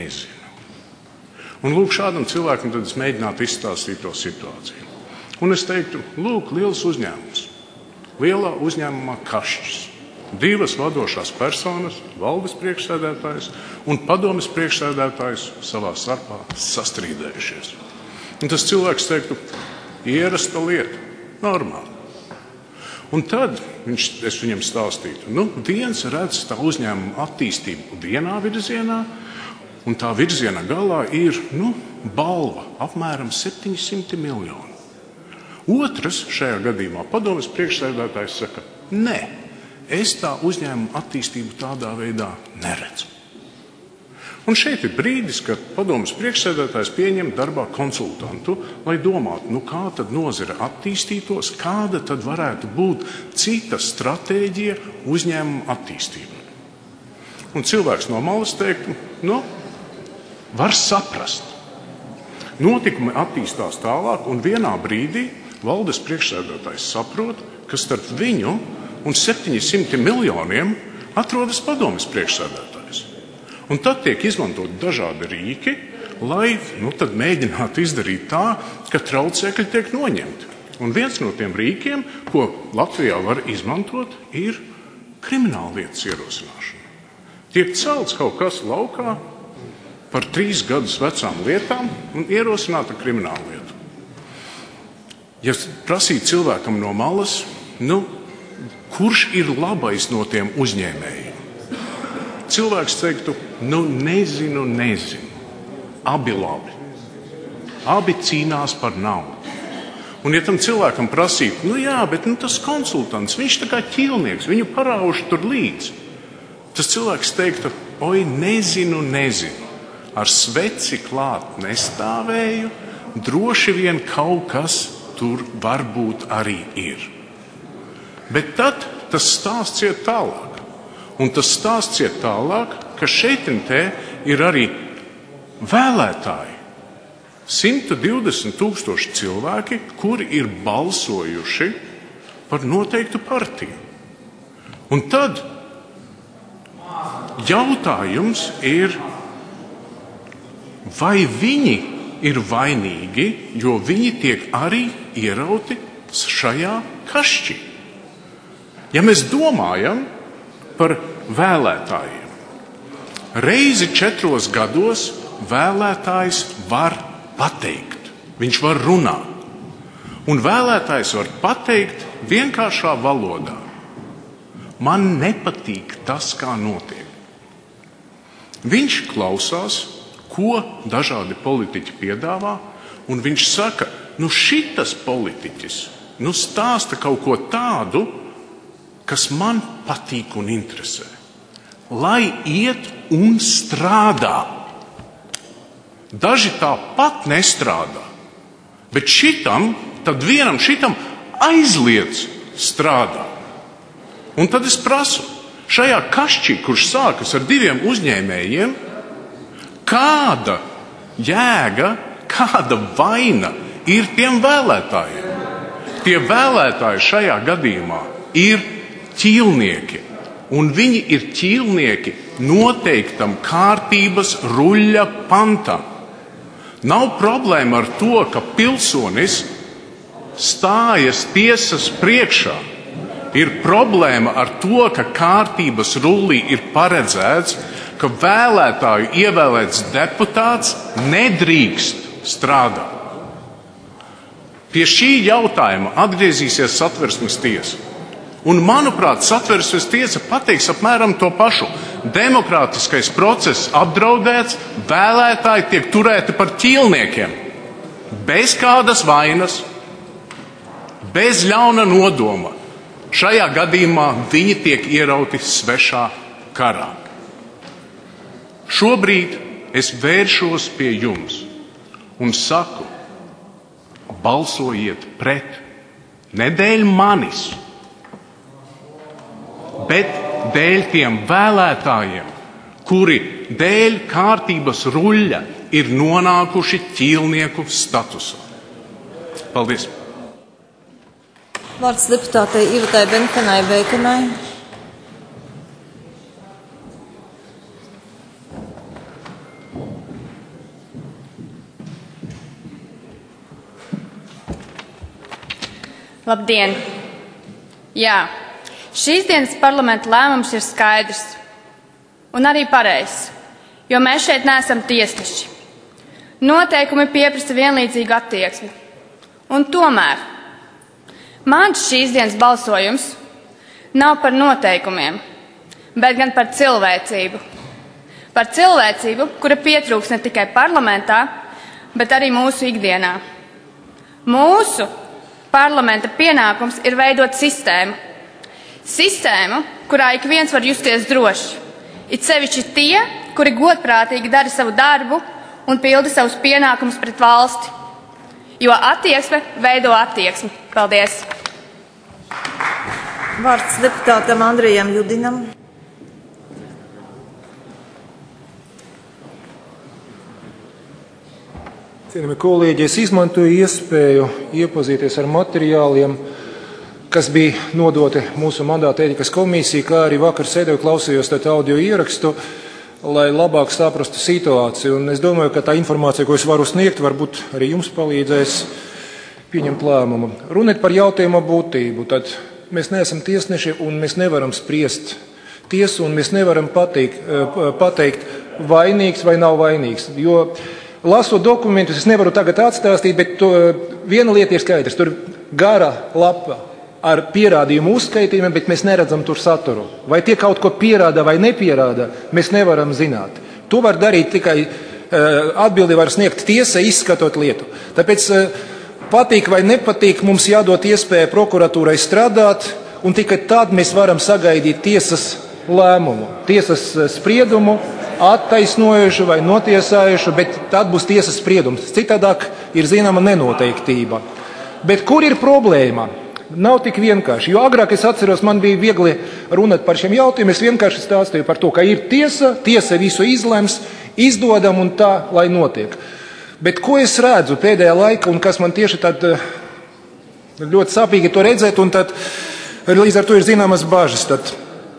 Un lūk, šādam cilvēkam tad es mēģinātu izstāstīt to situāciju. Un es teiktu, lūk, liels uzņēmums. Lielā uzņēmumā kašķis. 2 vadošās personas, valdes priekšsēdētājs un padomes priekšsēdētājs savā starpā sastrīdējušies. Un tas cilvēks teiktu, ierasta lieta, normāli. Un tad es viņam stāstītu, viens redz tā uzņēmuma attīstību vienā virzienā, un tā virziena galā ir balva apmēram 700 miljoni. Otrs šajā gadījumā padomes priekšsēdētājs saka, nē, es tā uzņēmuma attīstību tādā veidā neredzu. Un šeit ir brīdis, kad padomes priekšsēdētājs pieņem darbā konsultantu, lai domātu, kā tad nozare attīstītos, kāda tad varētu būt cita stratēģija uzņēmuma attīstībai. Un cilvēks no malas teiktu, var saprast. Notikumi attīstās tālāk, un vienā brīdī valdes priekšsēdētājs saprot, ka starp viņu un 700 miljoniem atrodas padomes priekšsēdētājs. Un tad tiek izmantot dažādi rīki, lai tad mēģinātu izdarīt tā, ka traucēkļi tiek noņemti. Un viens no tiem rīkiem, ko Latvijā var izmantot, ir krimināllietas ierosināšana. Tiek celts kaut kas laukā par 3 gadus vecām lietām un ierosināta krimināllietu. Ja prasīt cilvēkam no malas, kurš ir labais no tiem uzņēmējiem? Cilvēks teiktu, nezinu. Abi labi. Abi cīnās par naudu. Un ja tam cilvēkam prasītu, bet tas konsultants, viņš tā kā ķīlnieks, viņu parauž tur līdz. Tas cilvēks teiktu, nezinu. Ar sveci klāt nestāvēju, droši vien kaut kas tur varbūt arī ir. Bet tad tas stāsts iet tālāk. Un tas stāsts iet tālāk, ka šeit ir arī vēlētāji. 120 000 cilvēki, kuri ir balsojuši par noteiktu partiju. Un tad jautājums ir, vai viņi ir vainīgi, jo viņi tiek arī ierauti šajā kašķī. Ja mēs domājam par vēlētājiem, reizi 4 gados vēlētājs var pateikt, viņš var runāt. Un vēlētājs var pateikt vienkāršā valodā, man nepatīk tas, kā notiek. Viņš klausās, ko dažādi politiķi piedāvā, un viņš saka, šitas politiķis stāsta kaut ko tādu, kas man patīk un interesē. Lai iet un strādā. Daži tāpat nestrādā, bet vienam šitam aizliedz strādāt. Un tad es prasu, šajā kašķī, kurš sākas ar 2 uzņēmējiem, kāda jēga, kāda vaina ir tiem vēlētājiem? Tie vēlētāji šajā gadījumā ir ķīlnieki. Un viņi ir ķīlnieki noteiktam kārtības ruļļa pantam. Nav problēma ar to, ka pilsonis stājas tiesas priekšā. Ir problēma ar to, ka kārtības rullī ir paredzēts, ka vēlētāju ievēlēts deputāts nedrīkst strādāt. Pie šī jautājuma atgriezīsies Satversmes tiesa. Un, manuprāt, Satversmes tiesa pateiks apmēram to pašu. Demokrātiskais process apdraudēts, vēlētāji tiek turēti par ķīlniekiem. Bez kādas vainas, bez ļauna nodoma. Šajā gadījumā viņi tiek ierauti svešā karā. Šobrīd es vēršos pie jums un saku, balsojiet pret, ne dēļ manis, bet dēļ tiem vēlētājiem, kuri dēļ kārtības ruļļa ir nonākuši ķīlnieku statusā. Paldies! Vārds deputātei Ivetai Benkenai Beikenai. Labdien! Jā, šīs dienas parlamenta lēmums ir skaidrs un arī pareizs, jo mēs šeit neesam tiesneši. Noteikumi pieprasa vienlīdzīgu attieksmi. Un tomēr mans šīs dienas balsojums nav par noteikumiem, bet gan par cilvēcību. Par cilvēcību, kura pietrūks ne tikai parlamentā, bet arī mūsu ikdienā. Mūsu parlamenta pienākums ir veidot sistēmu. Sistēmu, kurā ik viens var justies droši. It sevišķi tie, kuri godprātīgi dara savu darbu un pilda savus pienākumus pret valsti. Jo attieksme veido attieksmi. Paldies! Vārds deputātam Andrijam Judinam. Cienījamie kolēģi, es izmantoju iespēju iepazīties ar materiāliem, kas bija nodoti mūsu mandāta ētikas komisijai, kā arī vakar sēdēju klausījos audio ierakstu, lai labāk saprastu situāciju. Un es domāju, ka tā informācija, ko es varu sniegt, varbūt arī jums palīdzēs pieņemt lēmumu. Runāt par jautājumu būtību. Tad mēs neesam tiesneši un mēs nevaram spriest tiesu un mēs nevaram pateikt vainīgs vai nav vainīgs. Jo lasot dokumentus, es nevaru tagad atstāstīt, bet viena lieta ir skaidrs. Tur gara lapa ar pierādījumu uzskaitījumiem, bet mēs neredzam tur saturu. Vai tie kaut ko pierāda vai nepierāda, mēs nevaram zināt. To var darīt tikai atbildi var sniegt tiesa, izskatot lietu. Tāpēc patīk vai nepatīk, mums jādod iespēja prokuratūrai strādāt, un tikai tad mēs varam sagaidīt tiesas lēmumu, tiesas spriedumu, attaisnojušu vai notiesājušu, bet tad būs tiesas spriedums. Citādāk ir zināma nenoteiktība. Bet kur ir problēma? Nav tik vienkārši, jo agrāk es atceros, man bija viegli runāt par šiem jautājumiem, es vienkārši stāstīju par to, ka ir tiesa visu izlems, izdodam un tā, lai notiek. Bet ko es redzu pēdējā laikā, un kas man tieši tad ļoti sāpīgi to redzēt, un tad līdz ar to ir zināmas bažas. Tad,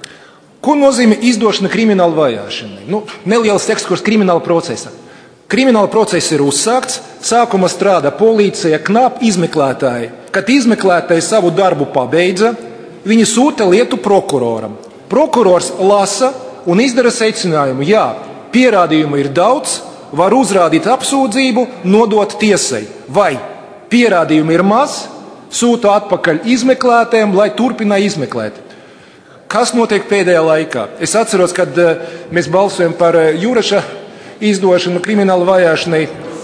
ko nozīmē izdošana krimināla vajāšanai? Neliels ekskurs krimināla procesa. Krimināla process ir uzsākts, sākumā strādā policija, knap izmeklētāji. Kad izmeklētāji savu darbu pabeidza, viņi sūta lietu prokuroram. Prokurors lasa un izdara secinājumu. Jā, pierādījumu ir daudz, var uzrādīt apsūdzību, nodot tiesai. Vai pierādījumu ir maz, sūta atpakaļ izmeklētājiem, lai turpina izmeklēt. Kas notiek pēdējā laikā? Es atceros, kad mēs balsojam par Juraša izdošanu krimināla vajāšanai.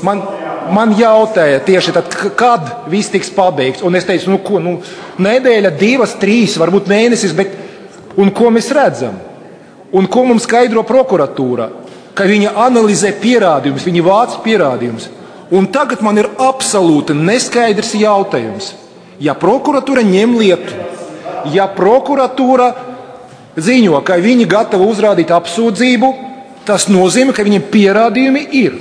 Man jautāja tieši tad, kad viss tiks pabeigts. Un es teicu, nedēļa, 2, 3, varbūt mēnesis, bet un ko mēs redzam? Un ko mums skaidro prokuratūra? Ka viņa analizē pierādījumus, viņa vāc pierādījumus. Un tagad man ir absolūti neskaidrs jautājums. Ja prokuratūra ņem lietu, ja prokuratūra ziņo, ka viņi gatava uzrādīt apsūdzību, tas nozīmē, ka viņiem pierādījumi ir.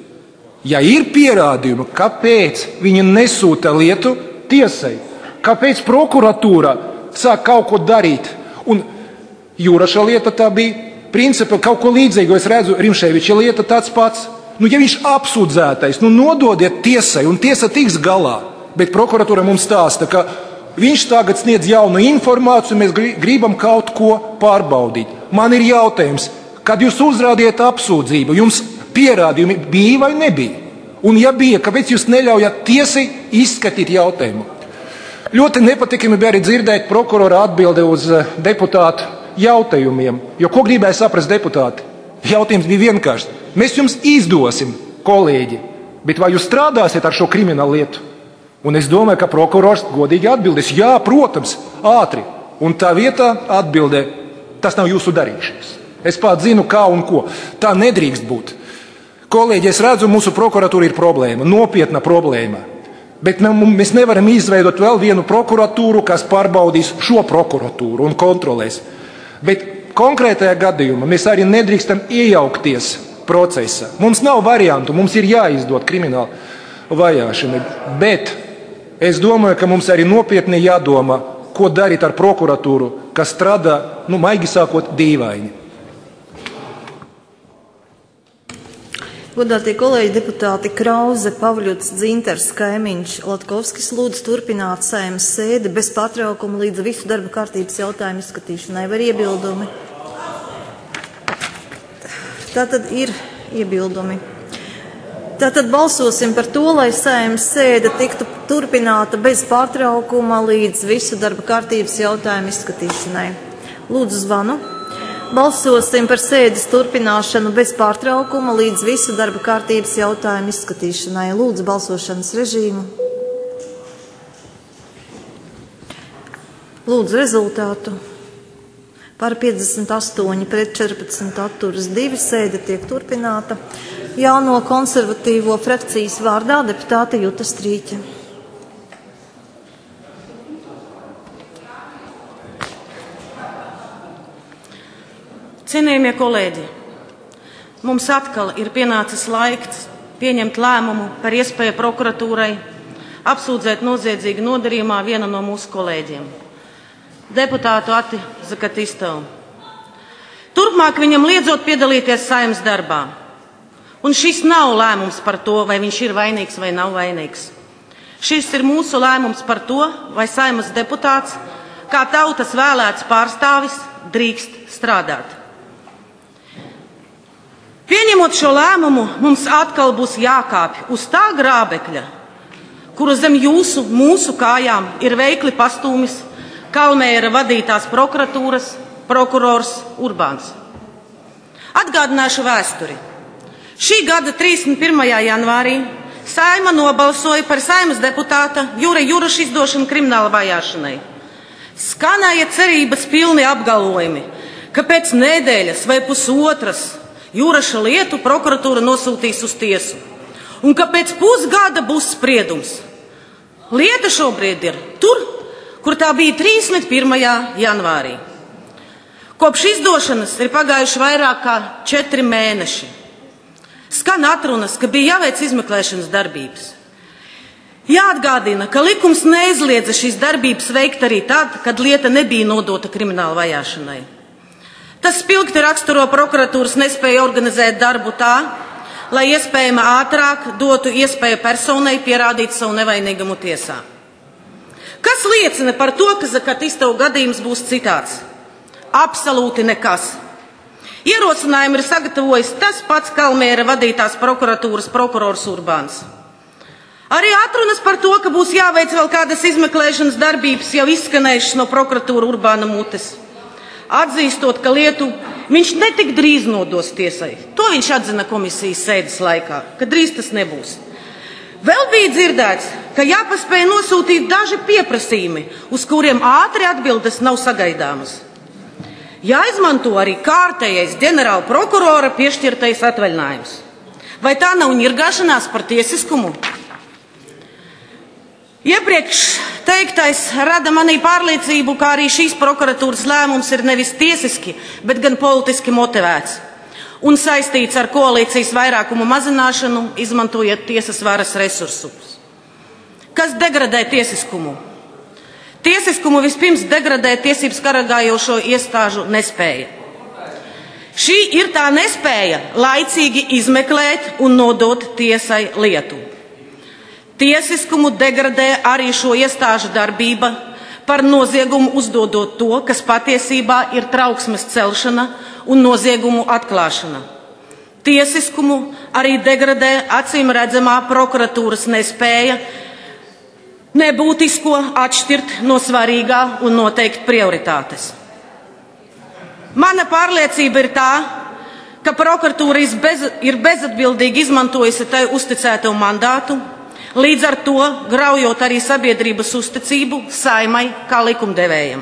Ja ir pierādījumi, kāpēc viņi nesūta lietu tiesai? Kāpēc prokuratūra sāk kaut ko darīt. Un Juraša lieta tā bija principā kaut ko līdzīgu. Es redzu, Rimšēviča lieta tāds pats. Ja viņš apsūdzētais, nododiet tiesai, un tiesa tiks galā. Bet prokuratūra mums stāsta, ka viņš tagad sniedz jaunu informāciju, mēs gribam kaut ko pārbaudīt. Man ir jautājums, kad jūs uzrādiet apsūdzību, jums pierādījumi bija vai nebija? Un ja bija, kāpēc jūs neļaujat tiesai izskatīt jautājumu? Ļoti nepatikami bija arī dzirdēt prokurora atbildi uz deputātu jautājumiem. Jo ko gribēja saprast deputāti? Jautājums bija vienkārši. Mēs jums izdosim, kolēģi, bet vai jūs strādāsiet ar šo kriminālu lietu? Un es domāju, ka prokurors godīgi atbildēs, jā, protams, ātri. Un tā vietā atbildē, tas nav jūsu darīšanas. Es pats zinu, kā un ko. Tā nedrīkst būt. Kolēģi, es redzu, mūsu prokuratūra ir problēma, nopietna problēma. Bet mēs nevaram izveidot vēl vienu prokuratūru, kas pārbaudīs šo prokuratūru un kontrolēs. Bet konkrētajā gadījumā mēs arī nedrīkstam iejaukties procesā. Mums nav variantu, mums ir jāizdod krimināla vajāšana. Bet es domāju, ka mums arī nopietni jādomā, ko darīt ar prokuratūru, kas strādā, maigi sākot, dīvaini. Godātie kolēģi deputāti Krauze, Pavļots, Dzintars, Kaimiņš, Latkovskis lūdzu turpināt Saeimas sēdi bez pārtraukuma līdz visu darba kārtības jautājumu izskatīšanai. Vai iebildumi? Tātad ir iebildumi. Tātad balsosim par to, lai Saeimas sēde tiktu turpināta bez pārtraukuma līdz visu darba kārtības jautājumu izskatīšanai. Lūdzu zvanu. Balsosim par sēdes turpināšanu bez pārtraukuma līdz visu darba kārtības jautājumu izskatīšanai. Lūdzu balsošanas režīmu. Lūdzu rezultātu. Par 58 pret 14 atturas 2 sēde tiek turpināta. Jauno konservatīvo frakcijas vārdā deputāte Juta Strīķe. Cienījamie kolēģi, mums atkal ir pienācis laiks pieņemt lēmumu par iespēju prokuratūrai apsūdzēt noziedzīgu nodarījumā vienu no mūsu kolēģiem, deputātu Ati Zakatistovu. Turpmāk viņam liedzot piedalīties Saeimas darbā. Un šis nav lēmums par to, vai viņš ir vainīgs vai nav vainīgs. Šis ir mūsu lēmums par to, vai Saeimas deputāts, kā tautas vēlēts pārstāvis, drīkst strādāt. Pieņemot šo lēmumu, mums atkal būs jākāpj uz tā grābekļa, kuru zem mūsu kājām ir veikli pastūmis Kalmēra vadītās prokuratūras prokurors Urbāns. Atgādināšu vēsturi. Šī gada 31. janvārī Saeima nobalsoja par Saeimas deputāta Jure Juraša izdošanu krimināla vajāšanai. Skanēja cerības pilni apgalvojumi, ka pēc nedēļas vai pusotras Juraša lietu prokuratūra nosūtīs uz tiesu, un ka pēc pusgada būs spriedums. Lieta šobrīd ir tur, kur tā bija 31. janvārī. Kopš izdošanas ir pagājuši vairāk kā 4 mēneši. Skan atrunas, ka bija jāveic izmeklēšanas darbības. Jāatgādina, ka likums neizliedza šīs darbības veikt arī tad, kad lieta nebija nodota krimināla vajāšanai. Tas spilgti raksturo prokuratūras nespēju organizēt darbu tā, lai iespējami ātrāk dotu iespēju personai pierādīt savu nevainīgumu tiesā. Kas liecina par to, ka Zakatistovu gadījums būs citāds? Absolūti nekas. Ierosinājumu ir sagatavojis tas pats Kalmēra vadītās prokuratūras prokurors Urbāns. Arī atrunas par to, ka būs jāveic vēl kādas izmeklēšanas darbības, jau izskanējušas no prokuratūra Urbāna mutes. Atzīstot, ka lietu viņš netik drīz nodos tiesai. To viņš atzina komisijas sēdes laikā, ka drīz tas nebūs. Vēl bija dzirdēts, ka jāpaspēj nosūtīt daži pieprasījumi, uz kuriem ātri atbildes nav sagaidāmas. Jāizmanto arī kārtējais ģenerāla prokurora piešķirtais atvaļinājums. Vai tā nav ņirgāšanās par tiesiskumu? Iepriekš teiktais rada manī pārliecību, ka arī šīs prokuratūras lēmums ir nevis tiesiski, bet gan politiski motivēts un saistīts ar koalīcijas vairākumu mazināšanu, izmantojot tiesas varas resursus. Kas degradē tiesiskumu? Tiesiskumu vispirms degradē tiesības sargājošo iestāžu nespēja. Šī ir tā nespēja laicīgi izmeklēt un nodot tiesai lietu. Tiesiskumu degradē arī šo iestāžu darbība par noziegumu uzdodot to, kas patiesībā ir trauksmes celšana un noziegumu atklāšana. Tiesiskumu arī degradē acīm redzamā prokuratūras nespēja nebūtisko atšķirt no svarīgā un noteikt prioritātes. Mana pārliecība ir tā, ka prokuratūra ir bezatbildīgi izmantojusi tai uzticēto mandātu, līdz ar to graujot arī sabiedrības uzticību Saimai kā likumdevējam.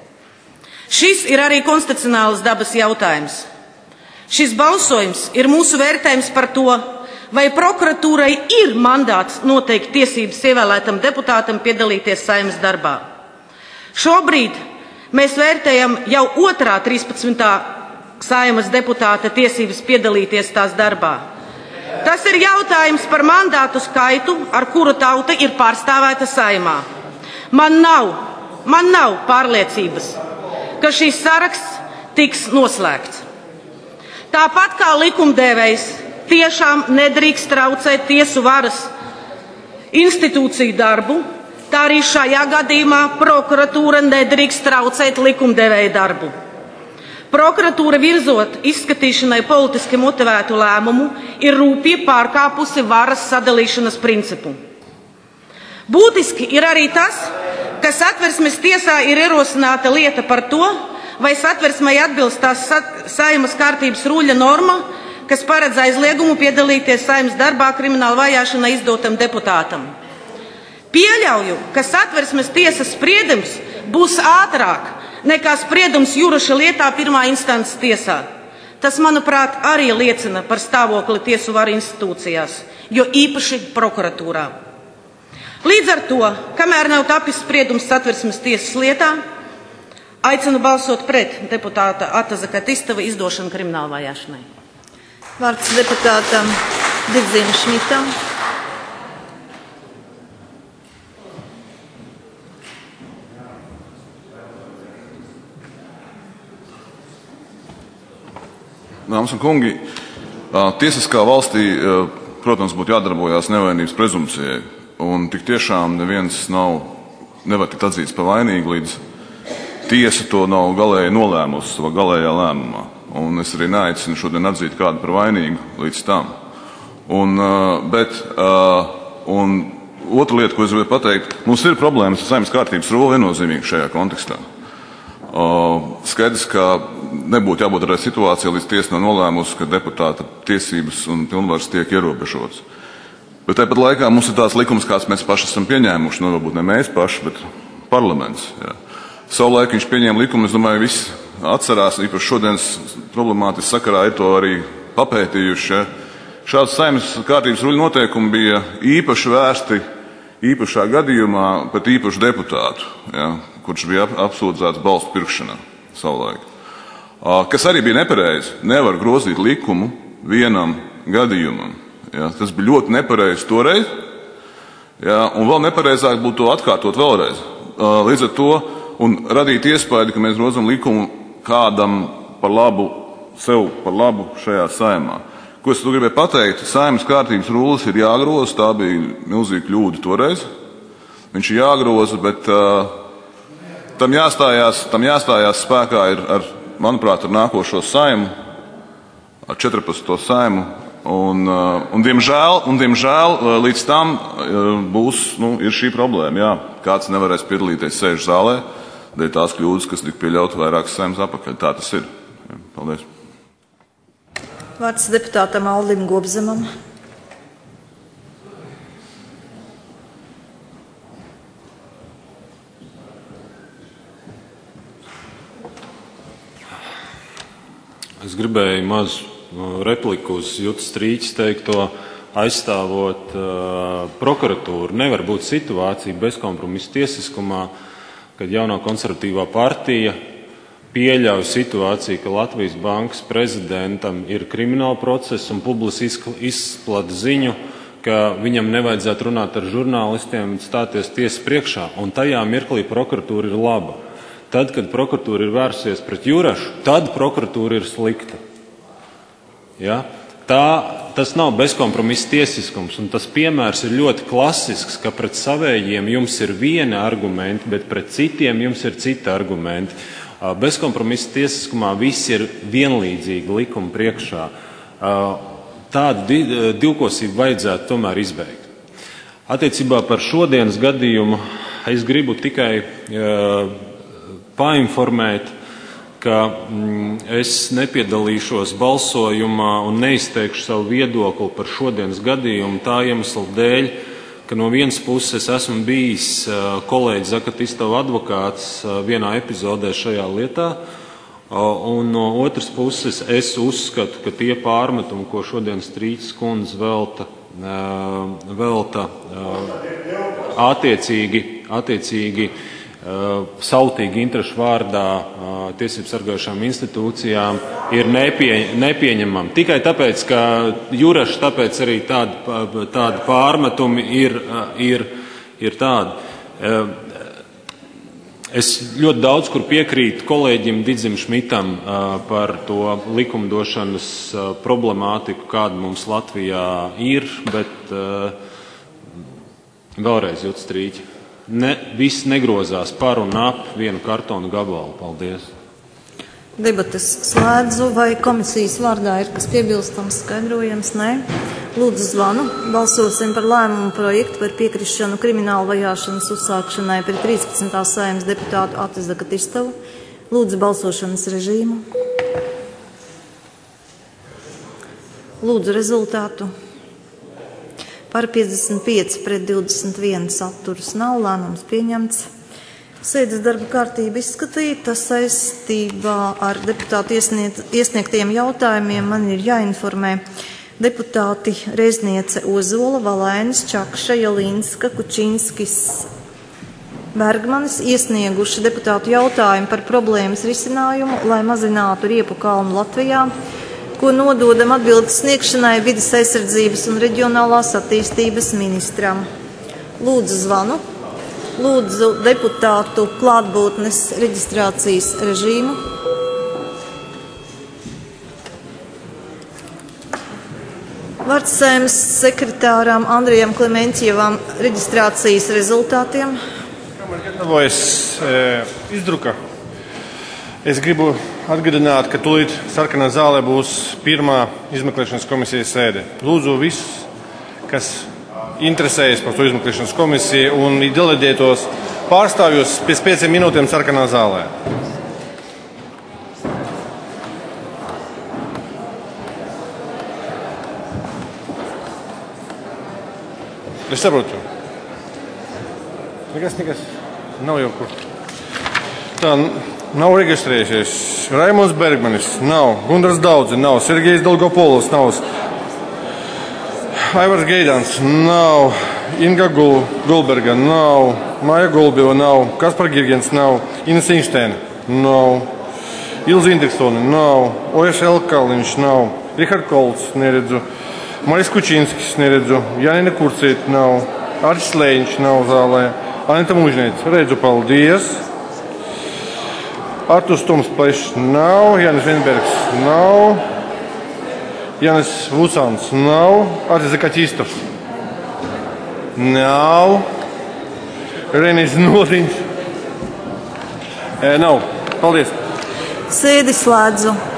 Šis ir arī konstitucionāls dabas jautājums. Šis balsojums ir mūsu vērtējums par to, vai prokuratūrai ir mandāts noteikt tiesības ievēlētam deputātam piedalīties Saeimas darbā. Šobrīd mēs vērtējam jau otrā 13. Saeimas deputāta tiesības piedalīties tās darbā. Tas ir jautājums par mandātu skaitu, ar kuru tauta ir pārstāvēta Saeimā. Man nav pārliecības, ka šīs saraksts tiks noslēgts. Tāpat kā likumdevējs tiešām nedrīkst traucēt tiesu varas institūciju darbu, tā arī šajā gadījumā prokuratūra nedrīkst traucēt likumdevēja darbu. Prokuratūra virzot izskatīšanai politiski motivētu lēmumu ir rūpīgi pārkāpusi varas sadalīšanas principu. Būtiski ir arī tas, ka Satversmes tiesā ir ierosināta lieta par to, vai Satversmei atbilst tās Saeimas kārtības ruļa norma, kas paredz aizliegumu piedalīties Saeimas darbā krimināla vajāšanā izdotam deputātam. Pieļauju, ka Satversmes tiesas spriedums būs ātrāk nekā spriedums Juraša lietā pirmā instances tiesā. Tas, manuprāt, arī liecina par stāvokli tiesu varu institūcijās, jo īpaši prokuratūrā. Līdz ar to, kamēr nav tapis spriedums Satversmes tiesas lietā, aicinu balsot pret deputāta Atazaka Tistava izdošanu krimināla vajāšanai. Vārds deputātam Digzīm Šmitam. Dāmas un kungi, tiesiskā valstī, protams, būtu jādarbojās nevainības prezumpcijai, un tik tiešām neviens nevar tikt atzīts par vainīgu, līdz tiesa to nav galēji nolēmusi savā galējā lēmumā. Un es arī neaicinu šodien atzīt kādu par vainīgu līdz tam. Un otra lieta, ko es gribēju pateikt, mums ir problēmas ar Saeimas kārtības rulli viennozīmīgi šajā kontekstā. Skaidrs, ka nebūtu jābūt arī situācijai, līdz tiesa nav nolēmusi, ka deputāta tiesības un pilnvaras tiek ierobežotas. Bet tāpat laikā mums ir tāds likums, kāds mēs paši esam pieņēmuši, varbūt ne mēs paši, bet parlaments. Jā. Savulaik viņš pieņēma likumu, es domāju, visi atcerās, īpaši šodienas problemātiskas sakarā ir to arī papētījuši. Ja. Šāds Saeimas kārtības ruļu noteikumi bija īpaši vērsti īpašā gadījumā pret īpašu deputātu, ja, kurš bija apsūdzēts balsu pirkšanā savulaik. Kas arī bija nepareizi, nevar grozīt likumu vienam gadījumam. Ja. Tas bija ļoti nepareizi toreiz, ja, un vēl nepareizāk būtu to atkārtot vēlreiz. Līdz ar to un radīt iespēju, ka mēs grozam likumu kādam par labu, sev par labu šajā Saeimā. Ko es to gribēju pateikt? Saeimas kārtības rullis ir jāgroza, tā bija milzīga kļūda toreiz. Viņš ir jāgroza, bet tam jāstājās spēkā manuprāt, ar nākošo Saimu, ar 14. Saimu. Un diemžēl līdz tam ir šī problēma. Jā, kāds nevarēs piedalīties sēžu zālē, dēļ tās kļūdas, kas tika pieļauta vairākas Saimas atpakaļ. Tā tas ir. Jā, paldies. Vārds deputātam Aldim Gobzemam. Es gribēju mazu repliku uz Jutas Strīķes teikto, aizstāvot prokuratūru. Nevar būt situācija bezkompromisa tiesiskumā, kad jaunā konservatīvā partija pieļauj situāciju, ka Latvijas bankas prezidentam ir krimināla process un publiski izplata ziņu, ka viņam nevajadzētu runāt ar žurnālistiem, stāties tiesas priekšā, un tajā mirklī prokuratūra ir laba. Tad, kad prokuratūra ir vērsies pret Jurašu, tad prokuratūra ir slikta. Ja? Tas nav bezkompromisa tiesiskums, un tas piemērs ir ļoti klasisks, ka pret savējiem jums ir viena argumenti, bet pret citiem jums ir cita argumenti. Bezkompromisa tiesiskumā viss ir vienlīdzīgi likuma priekšā. Tādu divkosību vajadzētu tomēr izbeigt. Attiecībā par šodienas gadījumu es gribu tikai painformēt, ka es nepiedalīšos balsojumā un neizteikšu savu viedokli par šodienas gadījumu tā iemesla dēļ, ka no vienas puses es esmu bijis kolēģis Zakatistova advokāts vienā epizodē šajā lietā, un no otras puses es uzskatu, ka tie pārmetumi, ko šodien Strīķis kundze velta attiecīgi sautīgi interešu vārdā tiesību sargājušām institūcijām, ir nepieņemami. Tikai tāpēc, ka Jurašs, tāpēc arī tādi pārmetumi ir tādi. Es ļoti daudz kur piekrītu kolēģim Didzim Šmitam par to likumdošanas problemātiku, kāda mums Latvijā ir, bet vēlreiz jūt Strīķi. Viss negrozās par un ap vienu kartonu gabalu. Paldies. Debates slēdzu. Vai komisijas vārdā ir kas piebilstams, skaidrojams? Nē. Lūdzu zvanu. Balsosim par lēmumu projektu par piekrišanu kriminālu vajāšanas uzsākšanai pret 13. Saeimas deputātu Ati Zakatistovu. Lūdzu balsošanas režīmu. Lūdzu rezultātu. Par 55 pret 21 atturas nav, lēmums pieņemts. Sēdes darba kārtība izskatīta saistībā ar deputātu iesniegtiem jautājumiem. Man ir jāinformē deputāti Rezniece Ozola, Valēnis, Čakša, Jalinska, Kučinskis, Bergmanis iesnieguši deputātu jautājumu par problēmas risinājumu, lai mazinātu riepu kalnu Latvijā, ko nododam atbildes sniegšanai vides aizsardzības un reģionālās attīstības ministram. Lūdzu zvanu. Lūdzu deputātu klātbūtnes reģistrācijas režīmu. Vārds Saeimas sekretāram Andrijam Klementjevam reģistrācijas rezultātiem. Kā man gatavojas izdruka? Es gribu atgādināt, ka tūlīt sarkanā zālē būs pirmā izmeklēšanas komisijas sēde. Lūdzu visus, kas interesējas par to izmeklēšanas komisiju un deleģētos pārstāvjus pēc 5 minūtēm sarkanā zālē. Es saprotu. Nekas. Nav jau kur. Tā. Nav reģistrējušies. Raimons Bergmanis nav. Gundars Daudze nav. Sergejs Dolgopolovs nav. Aivars Geidans nav. Inga Gulberga nav. Maja Gulbieva nav. Kaspar Girgens nav. Ines Einsteina nav. Ilza Indriksone nav. Ojas Elkaliņš nav. Richard Kolts neredzu. Maris Kučinskis neredzu. Janina Kurcīt nav. Arčs Lēņš nav zālē. Anita Mužniec redzu, paldies. Arturs Tomsplešs nav, Jānis Vienbergs nav, Jānis Vucāns nav, Artis Zakatistovs nav, Renis Nodiņš nav. Paldies. Sēdi slēdzu.